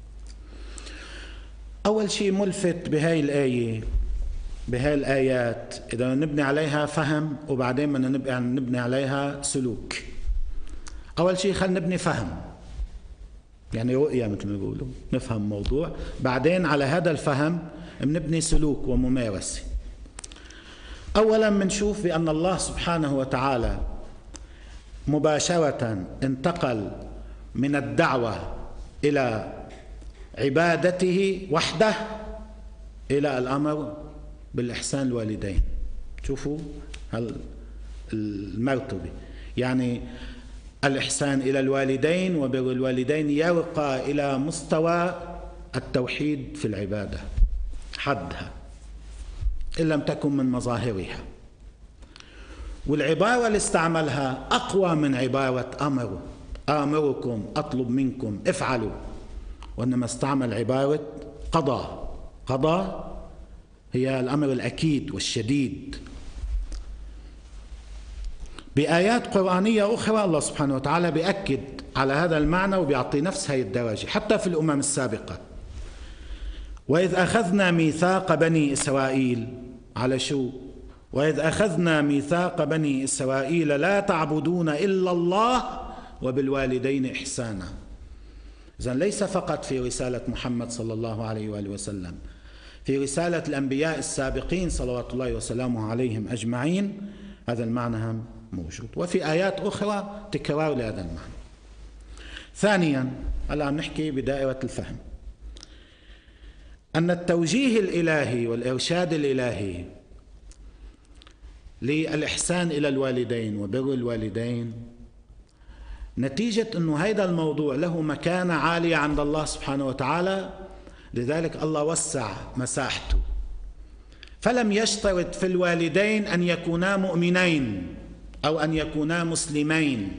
أول شيء ملفت بهاي الآية، بهاي الآيات، إذا نبني عليها فهم وبعدين بدنا نبني عليها سلوك. أول شيء خلينا نبني فهم، يعني رؤية مثل ما بيقولوا، نفهم موضوع، بعدين على هذا الفهم بنبني سلوك وممارسة. أولا بنشوف بأن الله سبحانه وتعالى مباشرة انتقل من الدعوة إلى عبادته وحده إلى الأمر بالإحسان الوالدين. شوفوا المرتبة، يعني الإحسان إلى الوالدين وبر الوالدين يرقى إلى مستوى التوحيد في العبادة حدها إن لم تكن من مظاهرها. والعبارة اللي استعملها أقوى من عبارة أمر، آمركم أطلب منكم افعلوا، وإنما استعمل عبارة قضى. قضى هي الأمر الأكيد والشديد. بآيات قرآنية أخرى الله سبحانه وتعالى بيأكد على هذا المعنى وبيعطي نفس هذه الدرجة حتى في الأمم السابقة. وإذ أخذنا ميثاق بني إسرائيل، على شو؟ وإذ أخذنا ميثاق بني إسرائيل لا تعبدون إلا الله وبالوالدين إحسانا. إذن ليس فقط في رسالة محمد صلى الله عليه وآله وسلم، في رسالة الأنبياء السابقين صلوات الله وسلامه عليهم أجمعين هذا المعنى هم موجود، وفي آيات أخرى تكرار لهذا المعنى. ثانيا، الآن نحكي بدائرة الفهم، أن التوجيه الإلهي والإرشاد الإلهي للإحسان إلى الوالدين وبر الوالدين نتيجة أنه هذا الموضوع له مكانة عالية عند الله سبحانه وتعالى، لذلك الله وسع مساحته، فلم يشترط في الوالدين أن يكونا مؤمنين أو أن يكونا مسلمين.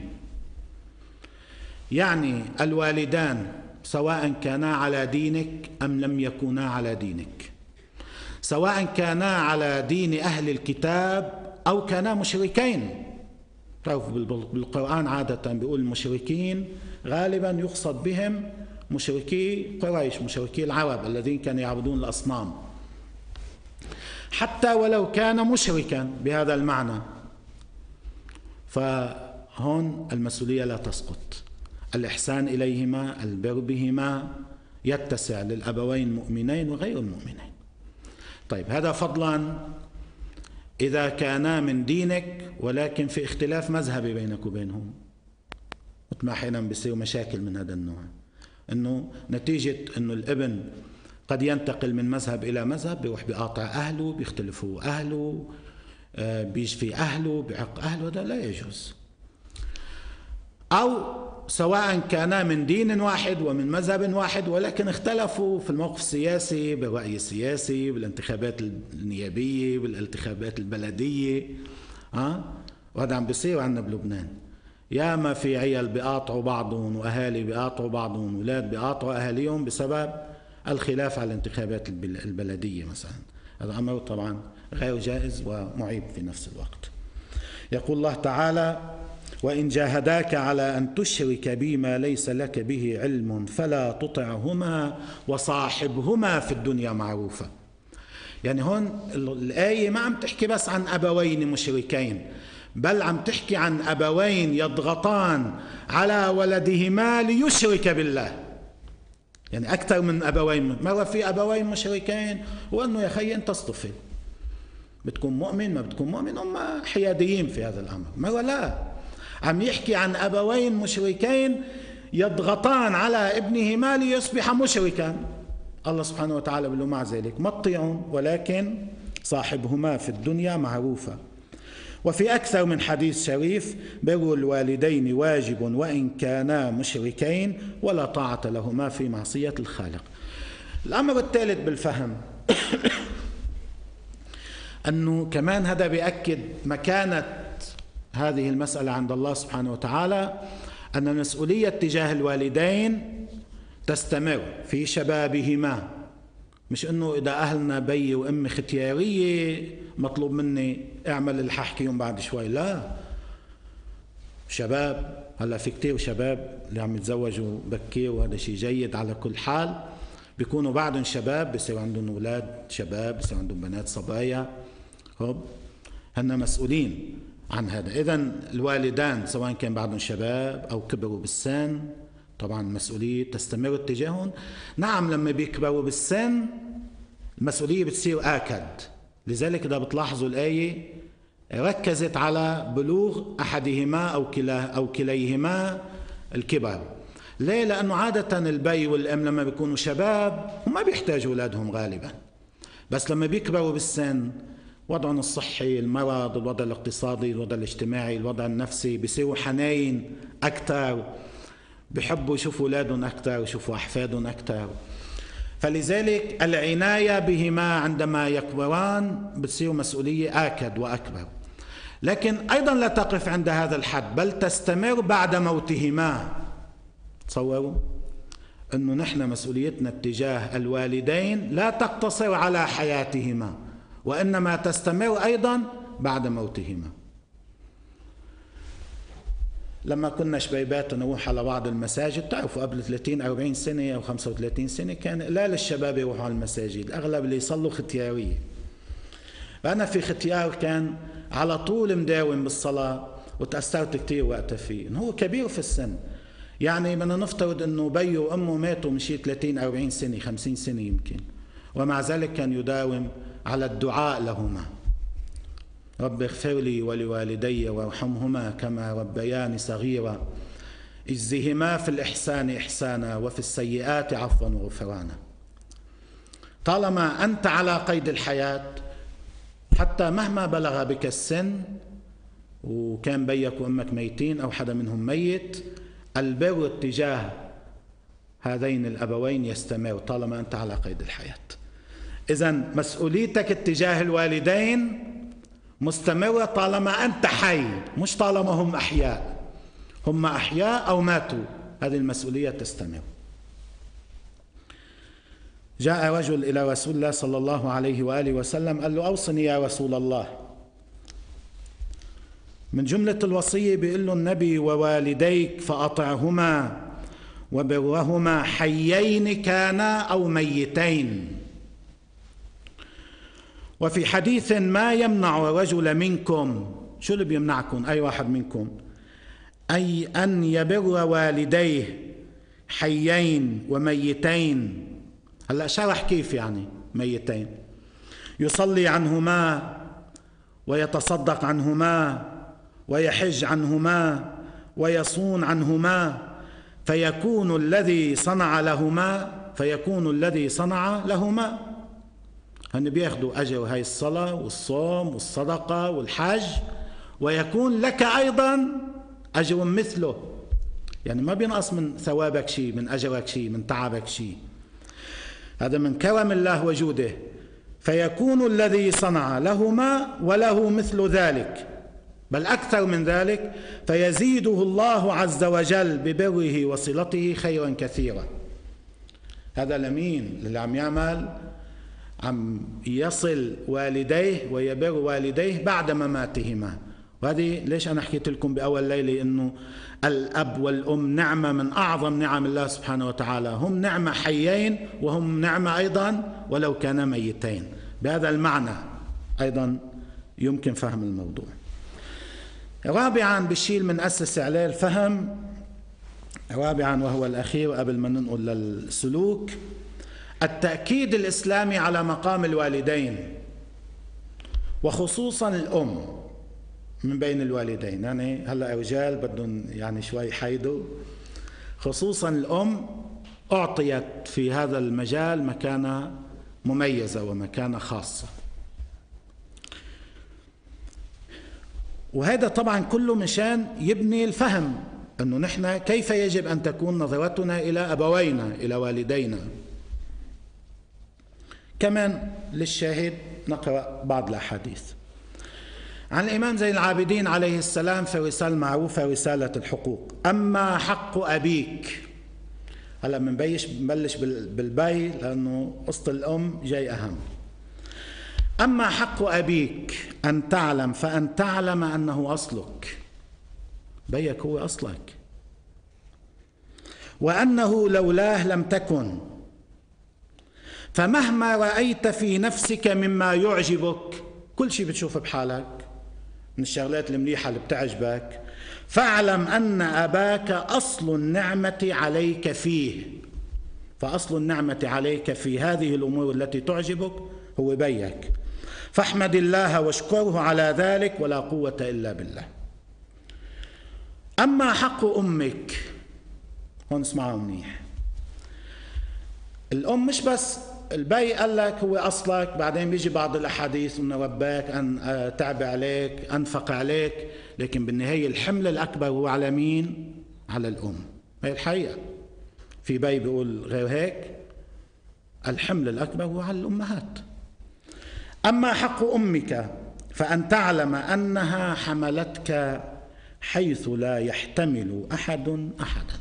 يعني الوالدان سواء كانا على دينك أم لم يكونا على دينك، سواء كانا على دين أهل الكتاب أو كانا مشركين. بالقرآن عادة بيقول المشركين غالبا يقصد بهم مشركي قريش، مشركي العرب الذين كانوا يعبدون الأصنام. حتى ولو كان مشركا بهذا المعنى فهون المسؤولية لا تسقط، الإحسان إليهما البر بهما يتسع للأبوين المؤمنين وغير المؤمنين. طيب، هذا فضلا إذا كانا من دينك ولكن في اختلاف مذهبي بينك وبينهم، مثل ما أحيانا بيصير مشاكل من هذا النوع، أنه نتيجة أنه الابن قد ينتقل من مذهب إلى مذهب، بيروح بيقاطع أهله، بيختلفوا أهله، بيشفي أهله، بيعق أهله، هذا لا يجوز. أو سواء كانا من دين واحد ومن مذهب واحد ولكن اختلفوا في الموقف السياسي، بالرأي السياسي، بالانتخابات النيابية، بالانتخابات البلدية. وهذا عم بيصير عندنا بلبنان، ياما في عيال بيقاطعوا بعضهم وأهالي بيقاطعوا بعضهم، أولاد بيقاطعوا أهاليهم بسبب الخلاف على الانتخابات البلدية مثلا. هذا أمر طبعا غير جائز ومعيب في نفس الوقت. يقول الله تعالى: وإن جاهداك على أن تشرك بي ما ليس لك به علم فلا تطعهما وصاحبهما في الدنيا معروفا. يعني هون الآية ما عم تحكي بس عن أبوين مشركين، بل عم تحكي عن أبوين يضغطان على ولدهما ليشرك بالله. يعني أكثر من أبوين، مرة في أبوين مشركين وأنه يا خي أنت اصطفل، بتكون مؤمن ما بتكون مؤمن، هم حياديين في هذا الأمر. مرة لا، عم يحكي عن أبوين مشركين يضغطان على ابنهما ليصبح مشركا. الله سبحانه وتعالى بيقول مع ذلك ما تطيعون ولكن صاحبهما في الدنيا معروفا. وفي أكثر من حديث شريف: بر الوالدين واجب وإن كانا مشركين ولا طاعة لهما في معصية الخالق. الأمر الثالث بالفهم أنه كمان هذا بيأكد مكانة هذه المسألة عند الله سبحانه وتعالى، أن المسؤولية تجاه الوالدين تستمر في شبابهما. مش أنه إذا أهلنا بي وأمي ختيارية مطلوب مني أعمل اللي ححكيهم بعد شوي، لا. شباب، هلا في كتير شباب اللي عم يتزوجوا بكير وهذا شيء جيد على كل حال، بيكونوا بعدهم شباب، بيصير عندهم أولاد شباب، بيصير عندهم بنات صبايا، هن مسؤولين عن هذا. إذن الوالدان سواء كان بعدهم شباب أو كبروا بالسن، طبعا المسؤولية تستمر اتجاههم. نعم لما بيكبروا بالسن المسؤولية بتصير آكد، لذلك إذا بتلاحظوا الآية ركزت على بلوغ أحدهما أو كليهما الكبر. ليه؟ لأنه عادة البي والأم لما بيكونوا شباب هم ما بيحتاجوا أولادهم غالبا، بس لما بيكبروا بالسن وضعهم الصحي، المرض، الوضع الاقتصادي، الوضع الاجتماعي، الوضع النفسي، بيصيروا حنين أكثر، بيحبوا يشوفوا أولادهم أكثر ويشوفوا أحفادهم أكثر. فلذلك العناية بهما عندما يكبران بتصير مسؤولية آكد وأكبر. لكن أيضا لا تقف عند هذا الحد، بل تستمر بعد موتهما. تصوروا أنه نحن مسؤوليتنا اتجاه الوالدين لا تقتصر على حياتهما، وإنما تستمر أيضا بعد موتهما. لما كنا شبيبات نروح على بعض المساجد، تعرفوا قبل 30-40 سنة أو 35 سنة كان قلال الشباب يروحوا على المساجد، الأغلب اللي يصلوا ختيارية. فأنا في ختيار كان على طول مداوم بالصلاة، وتأثرت كتير وقتها فيه. إنه هو كبير في السن، يعني بدنا نفترض إنه بيه وأمه ماتوا من شي 30-40 سنة 50 سنة يمكن، ومع ذلك كان يداوم على الدعاء لهما: رب اغفر لي ولوالدي وارحمهما كما ربياني صغيرا، اجزهما في الإحسان إحسانا وفي السيئات عفوا وغفرانا. طالما أنت على قيد الحياة، حتى مهما بلغ بك السن وكان بيك وأمك ميتين أو حدا منهم ميت، البر اتجاه هذين الأبوين يستمر طالما أنت على قيد الحياة. إذن مسؤوليتك اتجاه الوالدين مستمرة طالما أنت حي، مش طالما هم أحياء. هم أحياء أو ماتوا، هذه المسؤولية تستمر. جاء رجل إلى رسول الله صلى الله عليه وآله وسلم قال له: أوصني يا رسول الله. من جملة الوصية بيقول له النبي: ووالديك فأطعهما وبرهما حيين كانا أو ميتين. وفي حديث: ما يمنع الرجل منكم، شو اللي بيمنعكم أي واحد منكم، أي أن يبر والديه حيين وميتين. هلأ شرح كيف يعني ميتين: يصلي عنهما ويتصدق عنهما ويحج عنهما ويصون عنهما، فيكون الذي صنع لهما هن بياخدوا أجر هاي الصلاة والصوم والصدقة والحج، ويكون لك أيضا أجر مثله. يعني ما بينقص من ثوابك شيء، من أجرك شيء، من تعبك شيء. هذا من كرم الله وجوده. فيكون الذي صنع لهما وله مثل ذلك، بل أكثر من ذلك، فيزيده الله عز وجل ببره وصلته خيرا كثيرا. هذا لمين؟ اللي عم يعمل، عم يصل والديه ويبر والديه بعد مماتهما. وهذه ليش أنا حكيت لكم بأول ليلة إنه الأب والأم نعمة من أعظم نعم الله سبحانه وتعالى. هم نعمة حيين وهم نعمة أيضا ولو كانا ميتين. بهذا المعنى أيضا يمكن فهم الموضوع. رابعا بالشيء من أسس عليه الفهم، رابعا وهو الأخير قبل ما ننقل للسلوك، التأكيد الإسلامي على مقام الوالدين، وخصوصا الأم من بين الوالدين. يعني هلأ رجال بدهم يعني شوي حيدوا، خصوصا الأم أعطيت في هذا المجال مكانة مميزة ومكانة خاصة. وهذا طبعا كله مشان يبني الفهم أنه نحن كيف يجب أن تكون نظرتنا إلى أبوينا، إلى والدينا. كمان للشاهد نقرأ بعض الأحاديث عن الإمام زين العابدين عليه السلام في رسالة معروفة، رسالة الحقوق. أما حق أبيك، هلا بنبلش بالبي لأنه قصة الأم جاي أهم. أما حق أبيك أن تعلم، فأن تعلم أنه أصلك، بيك هو أصلك، وأنه لولاه لم تكن، فمهما رأيت في نفسك مما يعجبك، كل شيء بتشوف بحالك من الشغلات المليحة اللي بتعجبك، فاعلم أن أباك أصل النعمة عليك فيه. فأصل النعمة عليك في هذه الأمور التي تعجبك هو بيك، فاحمد الله واشكره على ذلك، ولا قوة إلا بالله. أما حق أمك، هون اسمعوا منيح، الأم مش بس البي قال لك هو أصلك، بعدين بيجي بعض الأحاديث أنه رباك، أن تعب عليك، أنفق عليك، لكن بالنهاية الحمل الأكبر هو على مين؟ على الأم. هي الحقيقة، في بي بيقول غير هيك، الحمل الأكبر هو على الأمهات. أما حق أمك فأن تعلم أنها حملتك حيث لا يحتمل أحد أحدا،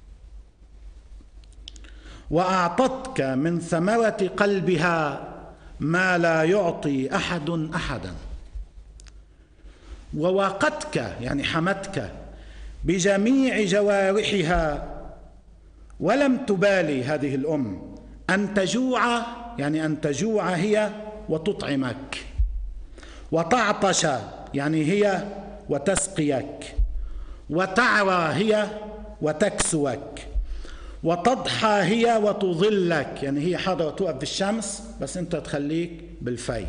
وأعطتك من ثمرة قلبها ما لا يعطي أحد أحدا، ووقتك يعني حمتك بجميع جوارحها، ولم تبالي هذه الأم أن تجوع، يعني أن تجوع هي وتطعمك، وتعطش يعني هي وتسقيك، وتعرى هي وتكسوك، وتضحى هي وتظلك، يعني هي حاضرة توقف في الشمس بس أنت تخليك بالفي،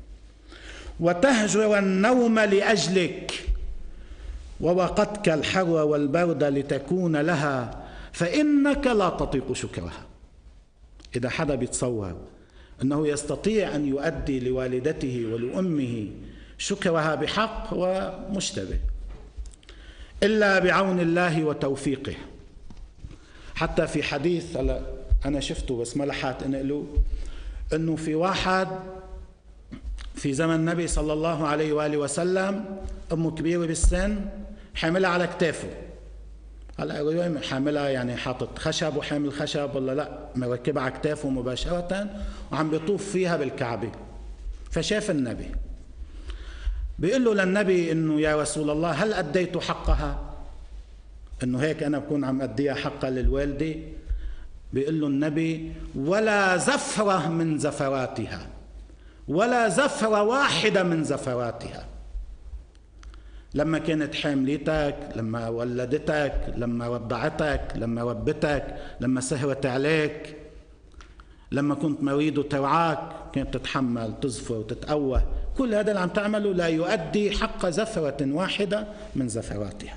وتهجر النوم لأجلك، ووقتك الحر والبرد لتكون لها، فإنك لا تطيق شكرها. إذا حدا بيتصور أنه يستطيع أن يؤدي لوالدته ولأمه شكرها بحق، هو مشتبه، إلا بعون الله وتوفيقه. حتى في حديث أنا شفته بس ما لحقت انقله، أنه في واحد في زمن النبي صلى الله عليه وآله وسلم أمه كبيرة بالسن، حاملها على كتافه. هلا حاملها يعني حاطط خشب وحامل خشب، ولا لا مركبها على كتافه مباشرة وعم بيطوف فيها بالكعبة. فشاف النبي بيقول له للنبي انه يا رسول الله هل أديت حقها؟ انه هيك انا بكون عم أديها حقها للوالدة؟ بيقول له النبي ولا زفرة من زفراتها، ولا زفرة واحدة من زفراتها. لما كانت حاملتك، لما ولدتك، لما رضعتك، لما ربتك، لما سهرت عليك، لما كنت مريض وترعاك، كانت تتحمل تزفر وتتقوى، كل هذا اللي عم تعمله لا يؤدي حق زفرة واحدة من زفراتها.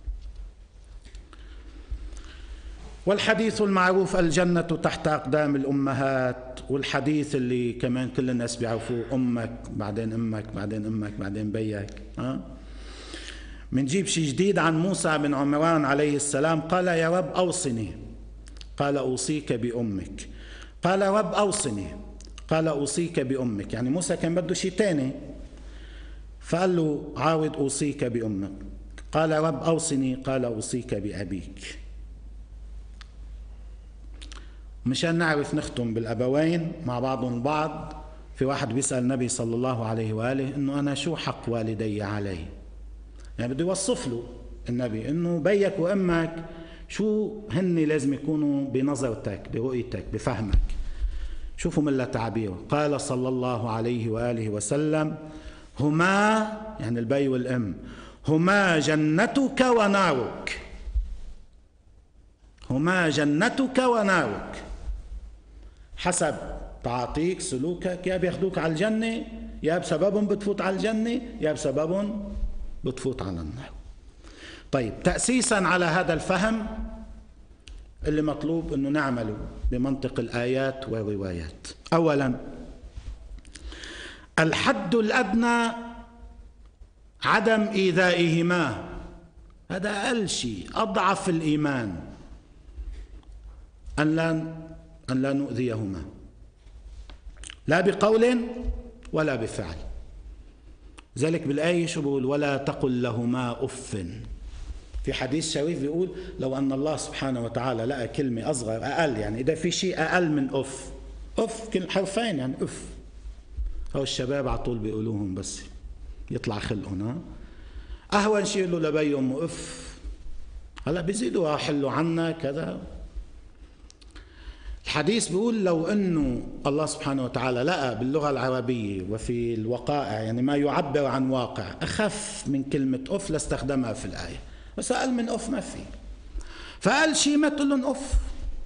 والحديث المعروف الجنة تحت أقدام الأمهات، والحديث اللي كمان كل الناس بيعرفوه، أمك بعدين أمك بعدين أمك بعدين بيك. منجيب شيء جديد عن موسى بن عمران عليه السلام، قال يا رب أوصني، قال أوصيك بأمك، قال رب أوصني، قال أوصيك بأمك. يعني موسى كان بده شيء تاني، فقال له عاود أوصيك بأمك، قال رب أوصني، قال أوصيك بأبيك. مشان نعرف نختم بالأبوين مع بعضهم البعض، في واحد بيسأل النبي صلى الله عليه وآله إنه أنا شو حق والدي علي؟ يعني بده يوصف له النبي إنه بيك وأمك شو هن لازم يكونوا بنظرتك، برؤيتك، بفهمك. شوفوا من تعبيره، قال صلى الله عليه وآله وسلم هما، يعني البي والأم، هما جنتك ونارك، هما جنتك ونارك، حسب تعاطيك سلوكك، يا بياخدوك على الجنة، يا بسببهم بتفوت على الجنة، يا بسببهم بتفوت على النار. طيب تأسيسا على هذا الفهم اللي مطلوب أنه نعمله بمنطق الآيات والروايات، أولا الحد الأدنى عدم إيذائهما، هذا أقل شيء، أضعف الإيمان، أن لا نؤذيهما. لا بقول ولا بفعل. ذلك بالآية شو بقول؟ ولا تقل لهما أف. في حديث شريف بيقول لو أن الله سبحانه وتعالى لقى كلمة أصغر أقل، يعني إذا في شيء أقل من أف، أف كل حرفين يعني أف، هو الشباب على طول بيقولوهم بس يطلع خلقهم، أهون شيء له لبي أمه أف. هلا بيزيدوا حلوا عنا كذا. الحديث بيقول لو أنه الله سبحانه وتعالى لقى باللغة العربية وفي الوقائع يعني ما يعبر عن واقع أخف من كلمة أف لاستخدمها في الآية، بس أقل من أف ما في، فقال شيء ما تقول لهم أف.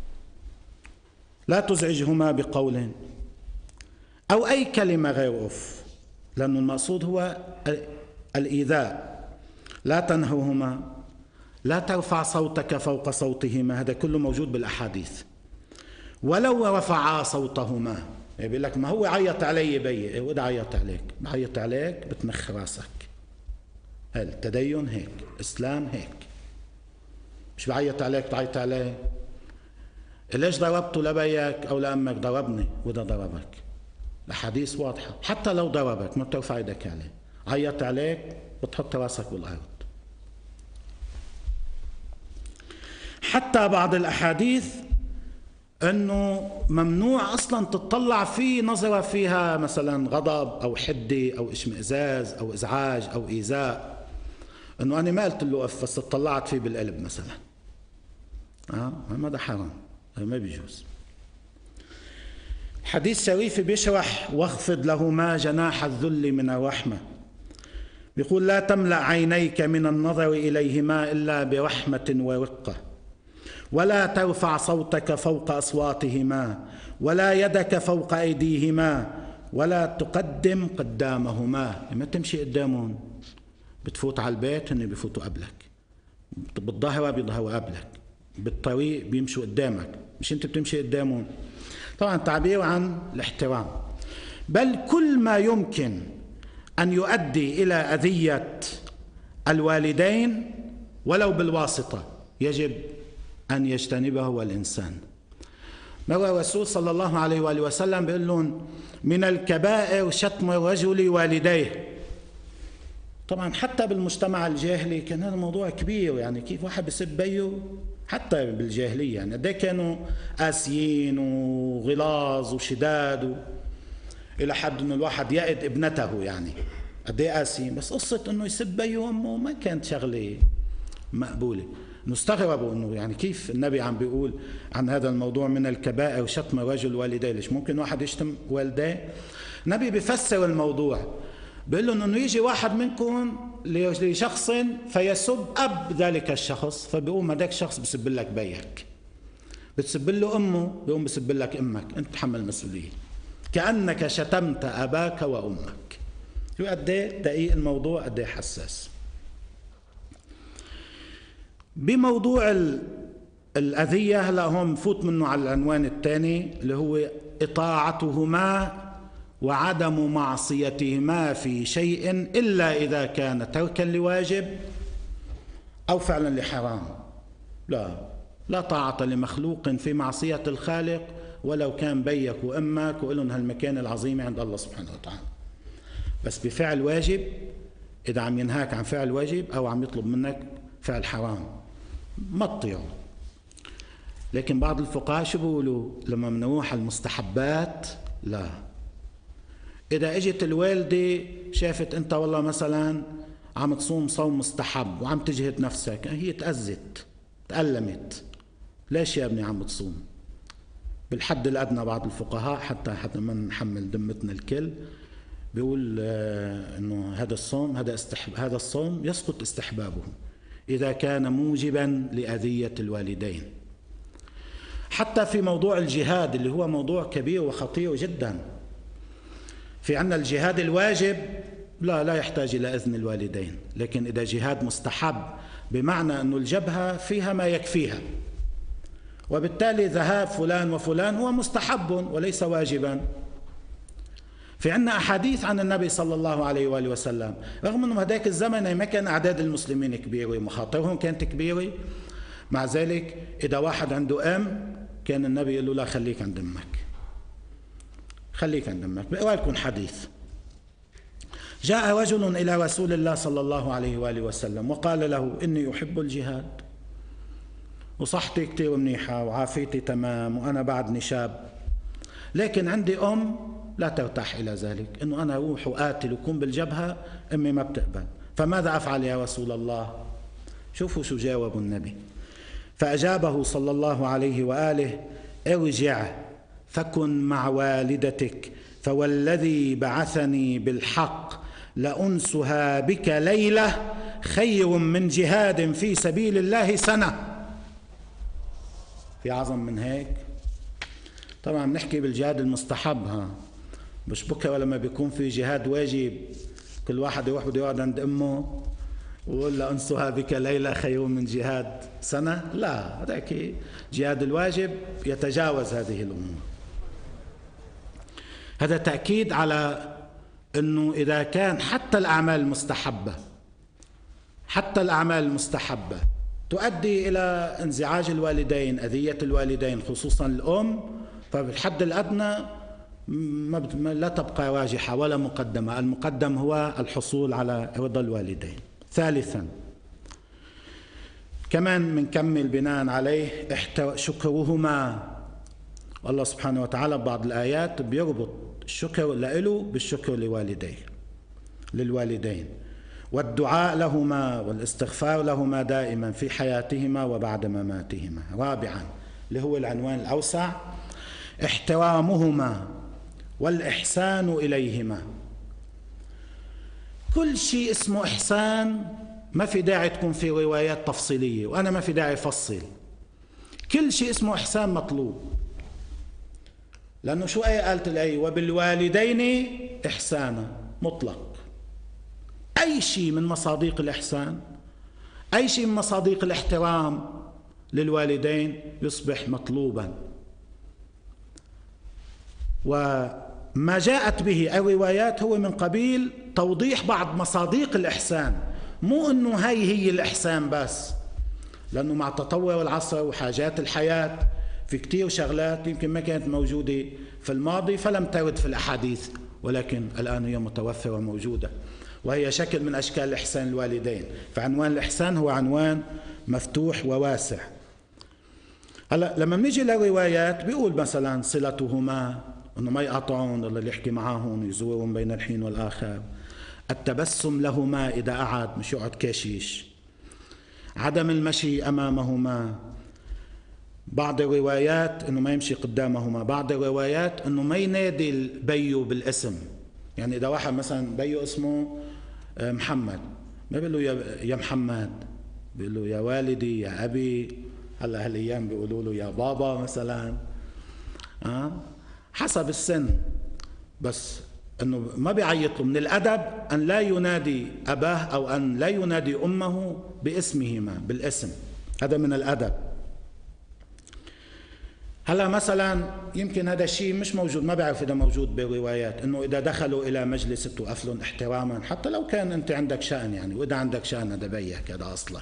لا تزعجهما بقول أو أي كلمة غير أف، لأنه المقصود هو الإيذاء. لا تنهرهما، لا ترفع صوتك فوق صوتهما، هذا كله موجود بالأحاديث. ولو رفعا صوتهما، بيقول لك ما هو عيط علي بي، وده عيط عليك، بعيط عليك بتنخ راسك. التدين هيك، إسلام هيك، مش بعيط عليك تعيط عليه. ليش ضربته لبيك أو لأمك؟ ضربني وده ضربك. الحديث واضحة، حتى لو ضربك ما بترفع ايدك عليه، عيط عليك بتحط راسك بالأرض. حتى بعض الأحاديث أنه ممنوع أصلا تطلع فيه نظرة فيها مثلا غضب أو حدة أو اشمئزاز أو إزعاج أو إيذاء، أنه أنا ما قلت له أف بس اطلعت فيه بالقلب مثلا، هذا حرام، هذا ما بيجوز. حديث شريف بيشرح واخفض لهما جناح الذل من الرحمة، بيقول لا تملأ عينيك من النظر إليهما إلا برحمة ورقة، ولا ترفع صوتك فوق أصواتهما، ولا يدك فوق أيديهما، ولا تقدم قدامهما، ما تمشي قدامهم، بتفوت على البيت هن بيفوتوا قبلك، بالظهرة بيظهروا قبلك، بالطريق بيمشوا قدامك، مش انت بتمشي قدامهم. طبعا تعبير عن الاحترام، بل كل ما يمكن أن يؤدي إلى أذية الوالدين ولو بالواسطة يجب أن يجتنبه الإنسان. مرة الرسول صلى الله عليه وآله وسلم بيقول لهم من الكبائر شتم الرجل والديه. طبعا حتى بالمجتمع الجاهلي كان هذا موضوع كبير، يعني كيف واحد بيسب بيه حتى بالجاهلية، يعني قد كانوا قاسيين وغلاظ وشداد إلى حد أنه الواحد يأد ابنته، يعني قد قاسيين، بس قصة أنه يسب بيه وأمه ما كانت شغلة مقبولة. نستغربوا أنه يعني كيف النبي عم بيقول عن هذا الموضوع من الكبائر شتم رجل والديه، ليش ممكن واحد يشتم والديه؟ النبي بيفسر الموضوع، بيقول لهم أنه يجي واحد منكم لشخص فيسب أب ذلك الشخص، فبيقوم هذاك الشخص بيسب لك بيك، بتسب له أمه بيقوم بيسب لك أمك، أنت تحمل مسؤولية، كأنك شتمت أباك وأمك. شو قد ايه دقيق الموضوع، قد ايه حساس. بموضوع الأذية هلا هم فوت منه على العنوان الثاني اللي هو إطاعتهما وعدم معصيتهما في شيء إلا إذا كان تركا لواجب أو فعلا لحرام. لا طاعة لمخلوق في معصية الخالق ولو كان بيك وأمك وإلهم هالمكان العظيم عند الله سبحانه وتعالى، بس بفعل واجب، إذا عم ينهاك عن فعل واجب أو عم يطلب منك فعل حرام ما تطيعه. لكن بعض الفقهاء شو بيقولوا لما بنروح المستحبات؟ لا، إذا اجت الوالدة شافت أنت والله مثلا عم تصوم صوم مستحب وعم تجهد نفسك، هي تأذت تألمت، ليش يا ابني عم تصوم؟ بالحد الأدنى بعض الفقهاء حتى ما نحمل ذمتنا الكل بيقول إنه هذا الصوم يسقط استحبابه إذا كان موجبا لأذية الوالدين. حتى في موضوع الجهاد اللي هو موضوع كبير وخطير جدا، في عنا الجهاد الواجب لا يحتاج إلى إذن الوالدين، لكن إذا جهاد مستحب بمعنى أن الجبهة فيها ما يكفيها، وبالتالي ذهاب فلان وفلان هو مستحب وليس واجبا. في عنا أحاديث عن النبي صلى الله عليه وآله وسلم، رغم أنه هذاك الزمن ما كان أعداد المسلمين كبيرة ومخاطرهم كانت كبيرة، مع ذلك إذا واحد عنده أم كان النبي يقول له لا خليك عند أمك، خليك عند أمك. بقرأ لكم حديث. جاء رجل إلى رسول الله صلى الله عليه وآله وسلم وقال له: إني أحب الجهاد وصحتي كتير منيحة وعافيتي تمام وأنا بعدني شاب، لكن عندي أم لا ترتاح إلى ذلك، إنه أنا أروح وقاتل وكون بالجبهة، أمي ما بتقبل، فماذا أفعل يا رسول الله؟ شوفوا شو جاوب النبي. فأجابه صلى الله عليه وآله: ارجع فكن مع والدتك، فوالذي بعثني بالحق لأنسها بك ليلة خير من جهاد في سبيل الله سنة. في أعظم من هيك؟ طبعا بنحكي بالجهاد المستحب، مش بكره لما بيكون في جهاد واجب كل واحد يروح بده يقعد عند امه ويقول لها انسها بك ليله خير من جهاد سنه. لا، هذاك جهاد الواجب يتجاوز هذه الامور. هذا تاكيد على انه اذا كان حتى الاعمال المستحبه تؤدي الى انزعاج الوالدين، اذيه الوالدين خصوصا الام، فبالحد الادنى لا تبقى راجحة ولا مقدمة. المقدم هو الحصول على رضا الوالدين. ثالثا كمان منكمل بناء عليه شكرهما. الله سبحانه وتعالى ببعض الآيات بيربط الشكر له بالشكر للوالدين والدعاء لهما والاستغفار لهما دائما في حياتهما وبعد مماتهما. رابعا اللي هو العنوان الأوسع: احترامهما والإحسان إليهما. كل شيء اسمه إحسان ما في داعي تكون في روايات تفصيلية، وأنا ما في داعي أفصل. كل شيء اسمه إحسان مطلوب، لأنه شو قالت الآية؟ وبالوالدين إحسانا مطلق. أي شيء من مصادق الإحسان، أي شيء من مصادق الاحترام للوالدين يصبح مطلوبا. وما جاءت به الروايات هو من قبيل توضيح بعض مصادق الإحسان، مو أنه هي الإحسان بس، لأنه مع تطور العصر وحاجات الحياة في كتير شغلات يمكن ما كانت موجودة في الماضي فلم ترد في الأحاديث، ولكن الآن هي متوفرة وموجودة، وهي شكل من أشكال إحسان الوالدين. فعنوان الإحسان هو عنوان مفتوح وواسع. هلا لما بنيجي للروايات بيقول مثلا صلتهما، انه ما يقاطعون، اللي يحكي معاهم يزورهم بين الحين والاخر، التبسم لهما اذا قعد، مش يقعد كاشيش، عدم المشي امامهما، بعض الروايات انه ما يمشي قدامهما، بعض الروايات انه ما ينادي البيو بالاسم. يعني اذا واحد مثلا بيو اسمه محمد ما بيقول له يا محمد، بيقول له يا والدي يا ابي. هلا هالايام بيقولوا له يا بابا مثلا، حسب السن، بس انه ما بيعيط له. من الادب ان لا ينادي اباه او ان لا ينادي امه باسمهما بالاسم، هذا من الادب. هلا مثلا يمكن هذا الشيء مش موجود، ما بعرف اذا موجود بالروايات، انه اذا دخلوا الى مجلس توقف لهم احتراما، حتى لو كان انت عندك شأن يعني، واذا عندك شأن هذا بيك، هذا اصلك،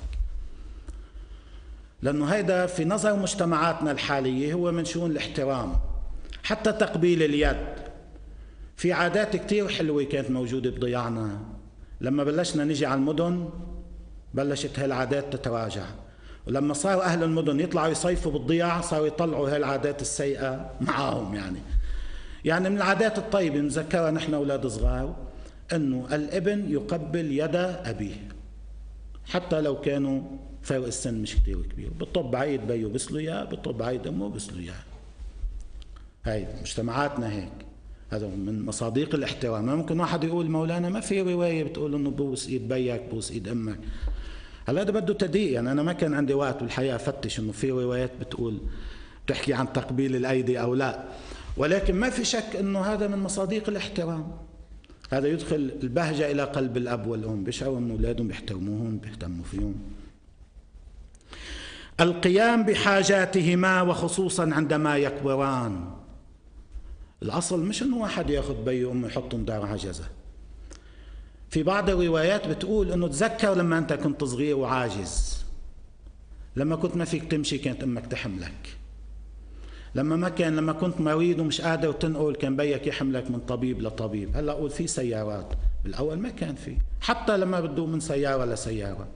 لانه هيدا في نظر مجتمعاتنا الحاليه هو من شؤون الاحترام. حتى تقبيل اليد، في عادات كتير حلوه كانت موجوده بضياعنا، لما بلشنا نجي على المدن بلشت هالعادات تتراجع، ولما صاروا أهل المدن يطلعوا يصيفوا بالضياع صاروا يطلعوا هالعادات السيئة معاهم. يعني من العادات الطيبة نذكرها نحن أولاد صغار، أنه الابن يقبل يد أبيه حتى لو كانوا فرق السن مش كتير كبير. بالطب عيد بيو بسلو إياه، بالطب عيد أمه بسلو إياه. هاي مجتمعاتنا هيك، هذا من مصادق الاحترام. ممكن واحد يقول مولانا ما في رواية بتقول أنه بوس إيد بيك بوس إيد أمك. هلا هذا بده تدقيق، يعني أنا ما كان عندي وقت بالحقيقة أفتش إنه في روايات بتحكي عن تقبيل الأيدي أو لا، ولكن ما في شك إنه هذا من مصادق الاحترام. هذا يدخل البهجة إلى قلب الأب والأم، بيشعروا إنه أولادهم بيحترموهم بيهتموا فيهم. القيام بحاجاتهما وخصوصا عندما يكبران. الأصل مش إنه واحد ياخذ بي وأمه يحطهم دار عجزة. في بعض الروايات بتقول انه تذكر لما انت كنت صغير وعاجز، لما كنت ما فيك تمشي كانت امك تحملك، لما كنت مريض ومش قادر تنقل كان بيك يحملك من طبيب لطبيب. هلا قول في سيارات، بالاول ما كان في، حتى لما بدو من سياره لسياره.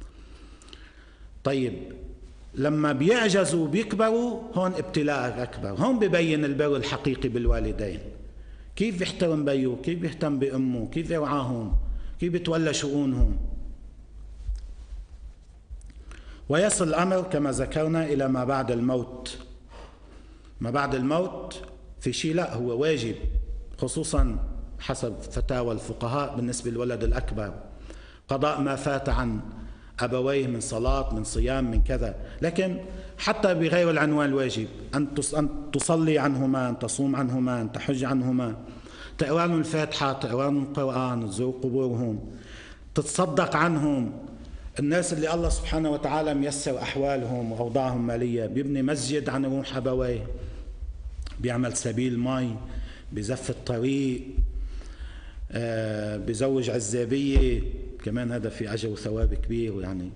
طيب لما بيعجزوا وبيكبروا هون ابتلاء اكبر، هون ببين البر الحقيقي بالوالدين، كيف بيحترم بيه، كيف بيهتم بامه، كيف يرعاهم، كيف بيتولى شؤونهم. ويصل الامر كما ذكرنا الى ما بعد الموت. ما بعد الموت في شيء لا هو واجب، خصوصا حسب فتاوى الفقهاء بالنسبة للولد الأكبر، قضاء ما فات عن أبويه من صلاة، من صيام، من كذا. لكن حتى بغير العنوان الواجب أن تصلي عنهما، أن تصوم عنهما، أن تحج عنهما، تقرأ لهم الفاتحة، تقرأ لهم القرآن، تزور قبورهم، تتصدق عنهم. الناس اللي الله سبحانه وتعالى ميسر أحوالهم وأوضاعهم مالية، بيبني مسجد عن روح أبويه، بيعمل سبيل مي، بزف الطريق، بزوج عزابية، كمان هذا في أجر وثواب كبير يعني،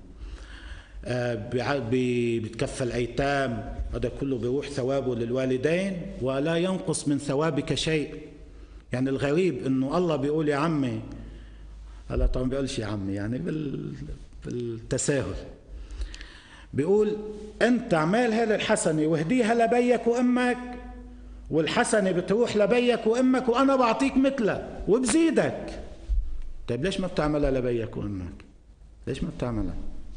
بيتكفل أيتام، هذا كله بيروح ثوابه للوالدين ولا ينقص من ثوابك شيء. يعني الغريب إنه الله بيقول يا عمي، هلا طبعا بيقولش يا عمي يعني بالتساهل، بيقول أنت اعمل هذه الحسنة واهديها لبيك وأمك، والحسنة بتروح لبيك وأمك وأنا بعطيك مثلها وبزيدك. طيب ليش ما بتعملها لبيك وأمك؟ ليش ما بتعملها؟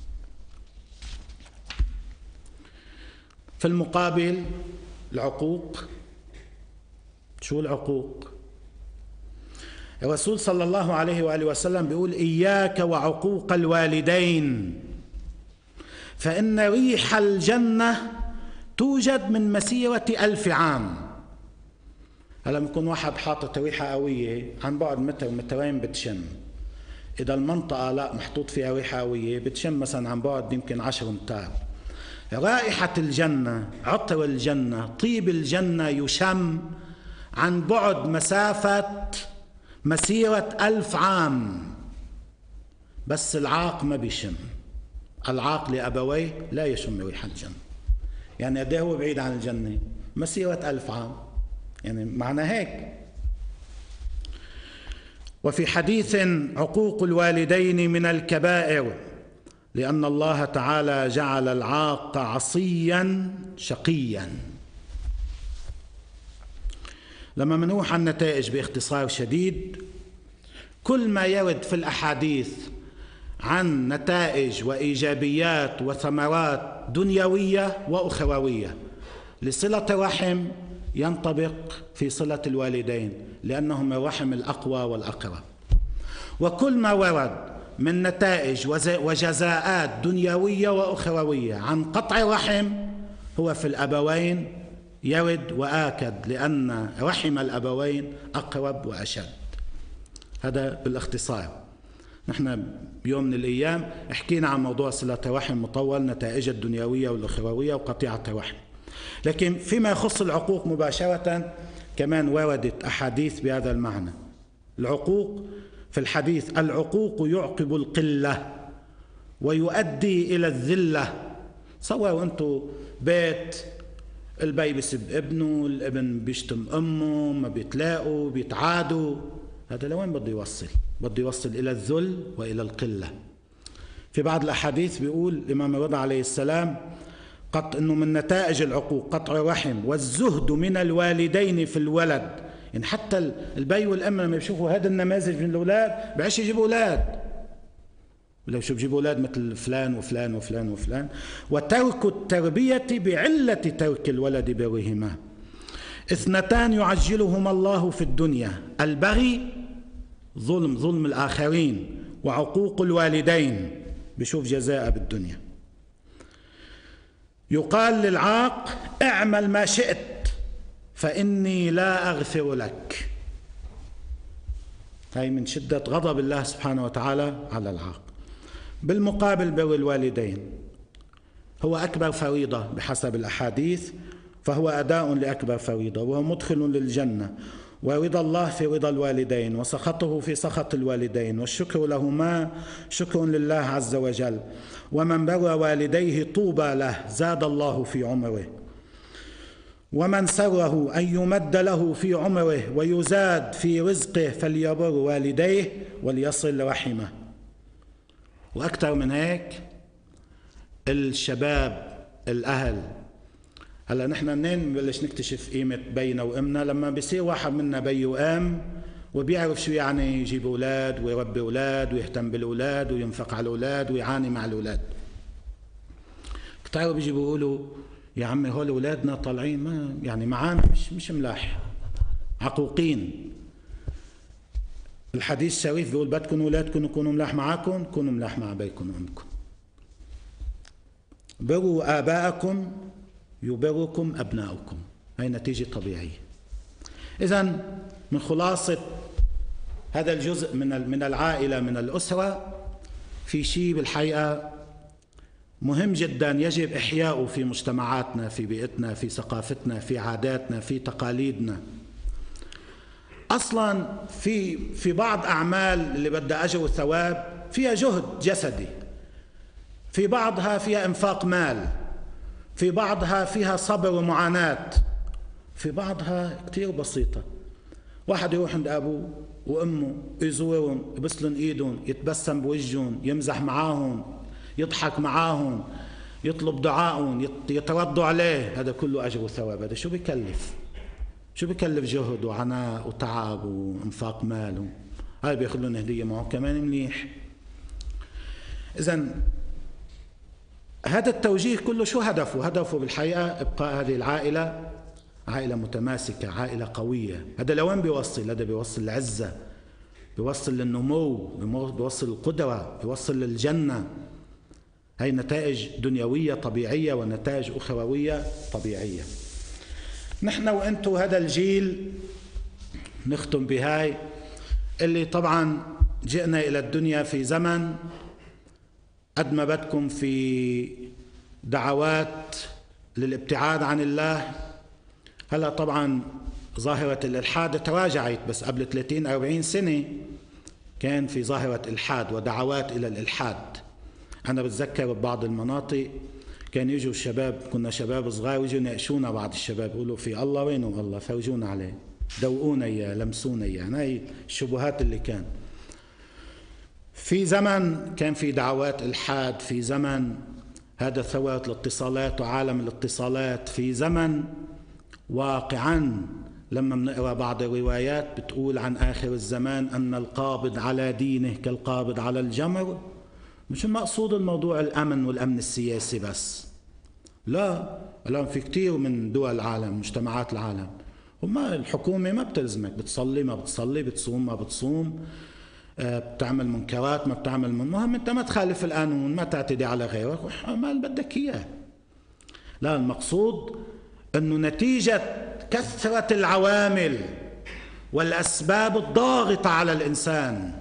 في المقابل العقوق. شو العقوق؟ الرسول صلى الله عليه وآله وسلم بيقول إياك وعقوق الوالدين فإن ريح الجنة توجد من مسيرة 1000 عام. هلا بيكون واحد حاطط ريحة قوية عن بعد متر مترين بتشم، إذا المنطقة لا محطوط فيها ريحة قوية بتشم مثلا عن بعد يمكن 10 أمتار. رائحة الجنة، عطر الجنة، طيب الجنة يشم عن بعد مسافة مسيرة 1000 عام. بس العاق ما بيشم، العاق لأبويه لا يشم ريح الجنة. يعني قد هو بعيد عن الجنة؟ مسيرة 1000 عام، يعني معنى هيك. وفي حديث عقوق الوالدين من الكبائر لأن الله تعالى جعل العاق عصيا شقيا. لما منروح على النتائج باختصار شديد، كل ما يرد في الأحاديث عن نتائج وإيجابيات وثمرات دنيوية وأخروية لصلة الرحم ينطبق في صلة الوالدين لأنهم الرحم الأقوى والأقرب. وكل ما ورد من نتائج وجزاءات دنيوية وأخروية عن قطع الرحم هو في الأبوين يرد وآكد، لأن رحم الأبوين أقرب وأشد. هذا بالاختصار. نحن بيوم من الأيام حكينا عن موضوع صلة الرحم مطول، نتائج الدنيوية والأخروية وقطيعة الرحم. لكن فيما يخص العقوق مباشرة كمان وردت أحاديث بهذا المعنى. العقوق في الحديث: العقوق يعقب القلة ويؤدي إلى الذلة. تصوروا أنتم بيت البي بيسب ابنه، الابن بيشتم أمه، ما بيتلاقوا، بيتعادوا، هذا لوين بده يوصل؟ بده يوصل إلى الذل وإلى القلة. في بعض الأحاديث بيقول الإمام الرضا عليه السلام إنه من نتائج العقوق قطع الرحم والزهد من الوالدين في الولد. يعني حتى البي والأم لما يشوفوا هذا النماذج من الأولاد بعيش يجيبوا أولاد، لو شو بيجيبوا أولاد مثل فلان وفلان وفلان وفلان. وترك التربية بعلة ترك الولد برهما. 2 يعجلهما الله في الدنيا: البغي، ظلم الآخرين، وعقوق الوالدين، بشوف جزاء بالدنيا. يقال للعاق: اعمل ما شئت فإني لا أغفر لك. هاي من شدة غضب الله سبحانه وتعالى على العاق. بالمقابل بر الوالدين هو أكبر فريضة بحسب الأحاديث، فهو أداء لأكبر فريضة، وهو مدخل للجنة، ورضا الله في رضا الوالدين، وسخطه في سخط الوالدين، والشكر لهما شكر لله عز وجل. ومن بر والديه طوبى له، زاد الله في عمره. ومن سره أن يمد له في عمره ويزاد في رزقه فليبر والديه وليصل رحمه. وأكثر من هيك الشباب الأهل. هلا نحن منين ببلش نكتشف قيمة بينا وأمنا؟ لما بيصير واحد منا بي وأم وبيعرف شو يعني يجيب أولاد ويربي أولاد ويهتم بالأولاد وينفق على الأولاد ويعاني مع الأولاد. كتير بيجي بيقولوا يا عمي هول أولادنا طالعين ما يعني معانا مش ملاح، عقوقين. الحديث الشريف بيقول بدكم أولادكم يكونوا ملاح معاكم، كونوا ملاح مع أبيكم وأمكم. بروا آباءكم يبركم أبناؤكم. هي نتيجة طبيعية. إذن من خلاصة هذا الجزء من العائلة من الأسرة في شيء بالحقيقة مهم جدا يجب إحياؤه في مجتمعاتنا، في بيئتنا، في ثقافتنا، في عاداتنا، في تقاليدنا. أصلا في بعض أعمال اللي بدها أجر وثواب فيها جهد جسدي، في بعضها فيها إنفاق مال، في بعضها فيها صبر ومعاناة، في بعضها كتير بسيطة. واحد يروح عند أبوه وأمه يزورهم، يبسلن إيدهم، يتبسم بوجههم، يمزح معاهم، يضحك معاهم، يطلب دعائهم، يتردوا عليه. هذا كله أجر وثواب. هذا شو بيكلف؟ شو بيكلف؟ جهد وعناء وتعب وإنفاق مال. هاي بياخذ لهم هدية معه كمان منيح. إذن هذا التوجيه كله شو هدفه؟ هدفه بالحقيقة إبقاء هذه العائلة عائلة متماسكة، عائلة قوية. هذا لوين بيوصل؟ هذا بيوصل العزة، بيوصل للنمو، بيوصل القدرة، بيوصل للجنة. هاي نتائج دنيوية طبيعية ونتائج أخروية طبيعية. نحن وأنتو هذا الجيل نختم بهاي اللي طبعا جئنا إلى الدنيا في زمن قد ما بدكم في دعوات للابتعاد عن الله. هلا طبعا ظاهرة الإلحاد تراجعت، بس قبل 30-40 سنة كان في ظاهرة إلحاد ودعوات إلى الإلحاد. أنا بتذكر ببعض المناطق كان يجوا الشباب، كنا شباب صغار، ويجوا يناقشونا بعض الشباب يقولوا في الله، وينه الله؟ فرجونا عليه، دوقونا إياه، لمسونا إياه. هاي الشبهات اللي كان في زمن كان في دعوات إلحاد، في زمن هذا ثورة الاتصالات وعالم الاتصالات، في زمن واقعا لما بنقرأ بعض الروايات بتقول عن آخر الزمان أن القابض على دينه كالقابض على الجمر. مش المقصود الموضوع الأمن والأمن السياسي بس، لا، الآن في كتير من دول العالم، مجتمعات العالم، وما الحكومة ما بتلزمك، بتصلي ما بتصلي، بتصوم ما بتصوم، بتعمل منكرات ما بتعمل المهم أنت ما تخالف القانون، ما تعتدي على غيرك، ما اللي بدك إياه. لا، المقصود أنه نتيجة كثرة العوامل والأسباب الضاغطة على الإنسان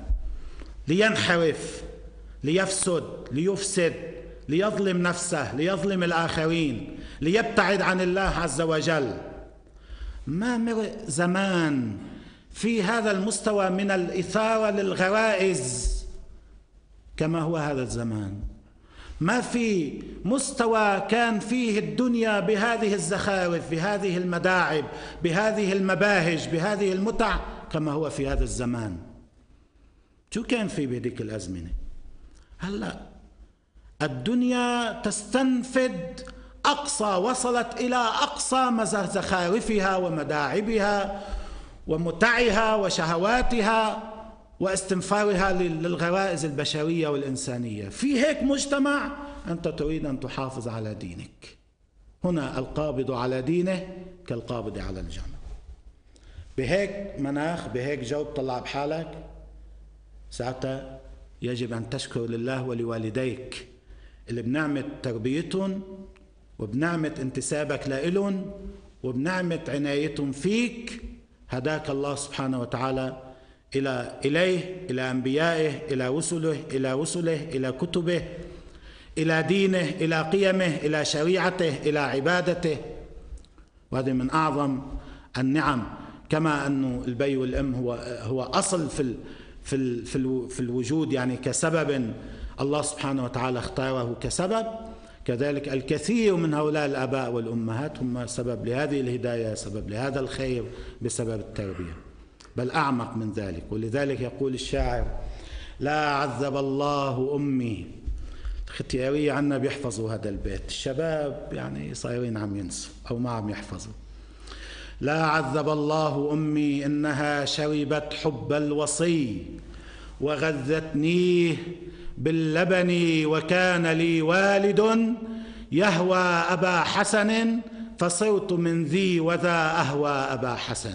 لينحرف، ليفسد، ليفسد، ليظلم نفسه، ليظلم الآخرين، ليبتعد عن الله عز وجل. ما مرق زمان في هذا المستوى من الإثارة للغرائز كما هو هذا الزمان. ما في مستوى كان فيه الدنيا بهذه الزخارف، بهذه المداعب، بهذه المباهج، بهذه المتع كما هو في هذا الزمان. شو كان في بهذيك الأزمنة؟ هلأ الدنيا تستنفد أقصى، وصلت إلى أقصى زخارفها ومداعبها ومتعها وشهواتها واستنفارها للغرائز البشرية والإنسانية. في هيك مجتمع أنت تريد أن تحافظ على دينك. هنا القابض على دينه كالقابض على الجمر. بهيك مناخ، بهيك جو بتطلع بحالك، ساعتها يجب أن تشكر لله ولوالديك اللي بنعمة تربيتهم وبنعمة انتسابك لإلهم وبنعمة عنايتهم فيك. هداك الله سبحانه وتعالى إليه، إلى أنبيائه، إلى رسله، إلى كتبه، إلى دينه، إلى قيمه، إلى شريعته، إلى عبادته. وهذه من أعظم النعم. كما أنه البي والأم هو أصل في الوجود، يعني كسبب الله سبحانه وتعالى اختاره كسبب، كذلك الكثير من هؤلاء الآباء والأمهات هم سبب لهذه الهداية، سبب لهذا الخير، بسبب التربية، بل أعمق من ذلك. ولذلك يقول الشاعر: لا عذب الله أمي. الختيارية عنا بيحفظوا هذا البيت، الشباب يعني صايرين عم ينسوا أو ما عم يحفظوا. لا عذب الله أمي إنها شربت حب الوصي وغذتنيه باللبن، وكان لي والد يهوى أبا حسن فصرت من ذي وذا أهوى أبا حسن.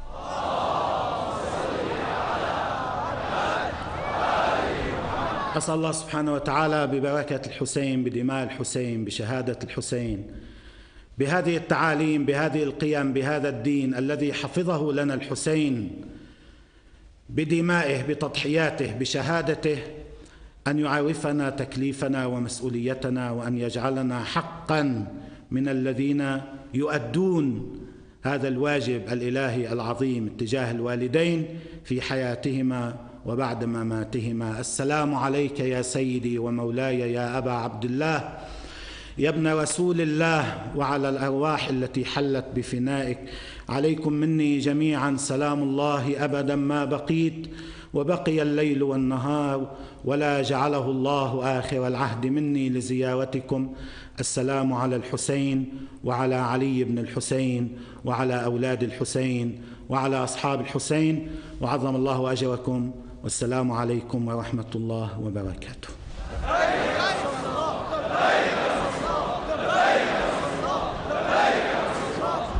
أسأل الله سبحانه وتعالى ببركة الحسين، بدماء الحسين، بشهادة الحسين، بهذه التعاليم، بهذه القيم، بهذا الدين الذي حفظه لنا الحسين بدمائه، بتضحياته، بشهادته، أن يعرفنا تكليفنا ومسؤوليتنا، وأن يجعلنا حقا من الذين يؤدون هذا الواجب الإلهي العظيم اتجاه الوالدين في حياتهما وبعد مماتهما. السلام عليك يا سيدي ومولاي يا أبا عبد الله، يا ابن رسول الله، وعلى الأرواح التي حلت بفنائك. عليكم مني جميعا سلام الله أبدا ما بقيت وبقي الليل والنهار، ولا جعله الله آخر العهد مني لزيارتكم. السلام على الحسين وعلى علي بن الحسين وعلى أولاد الحسين وعلى أصحاب الحسين، وعظم الله أجركم، والسلام عليكم ورحمة الله وبركاته.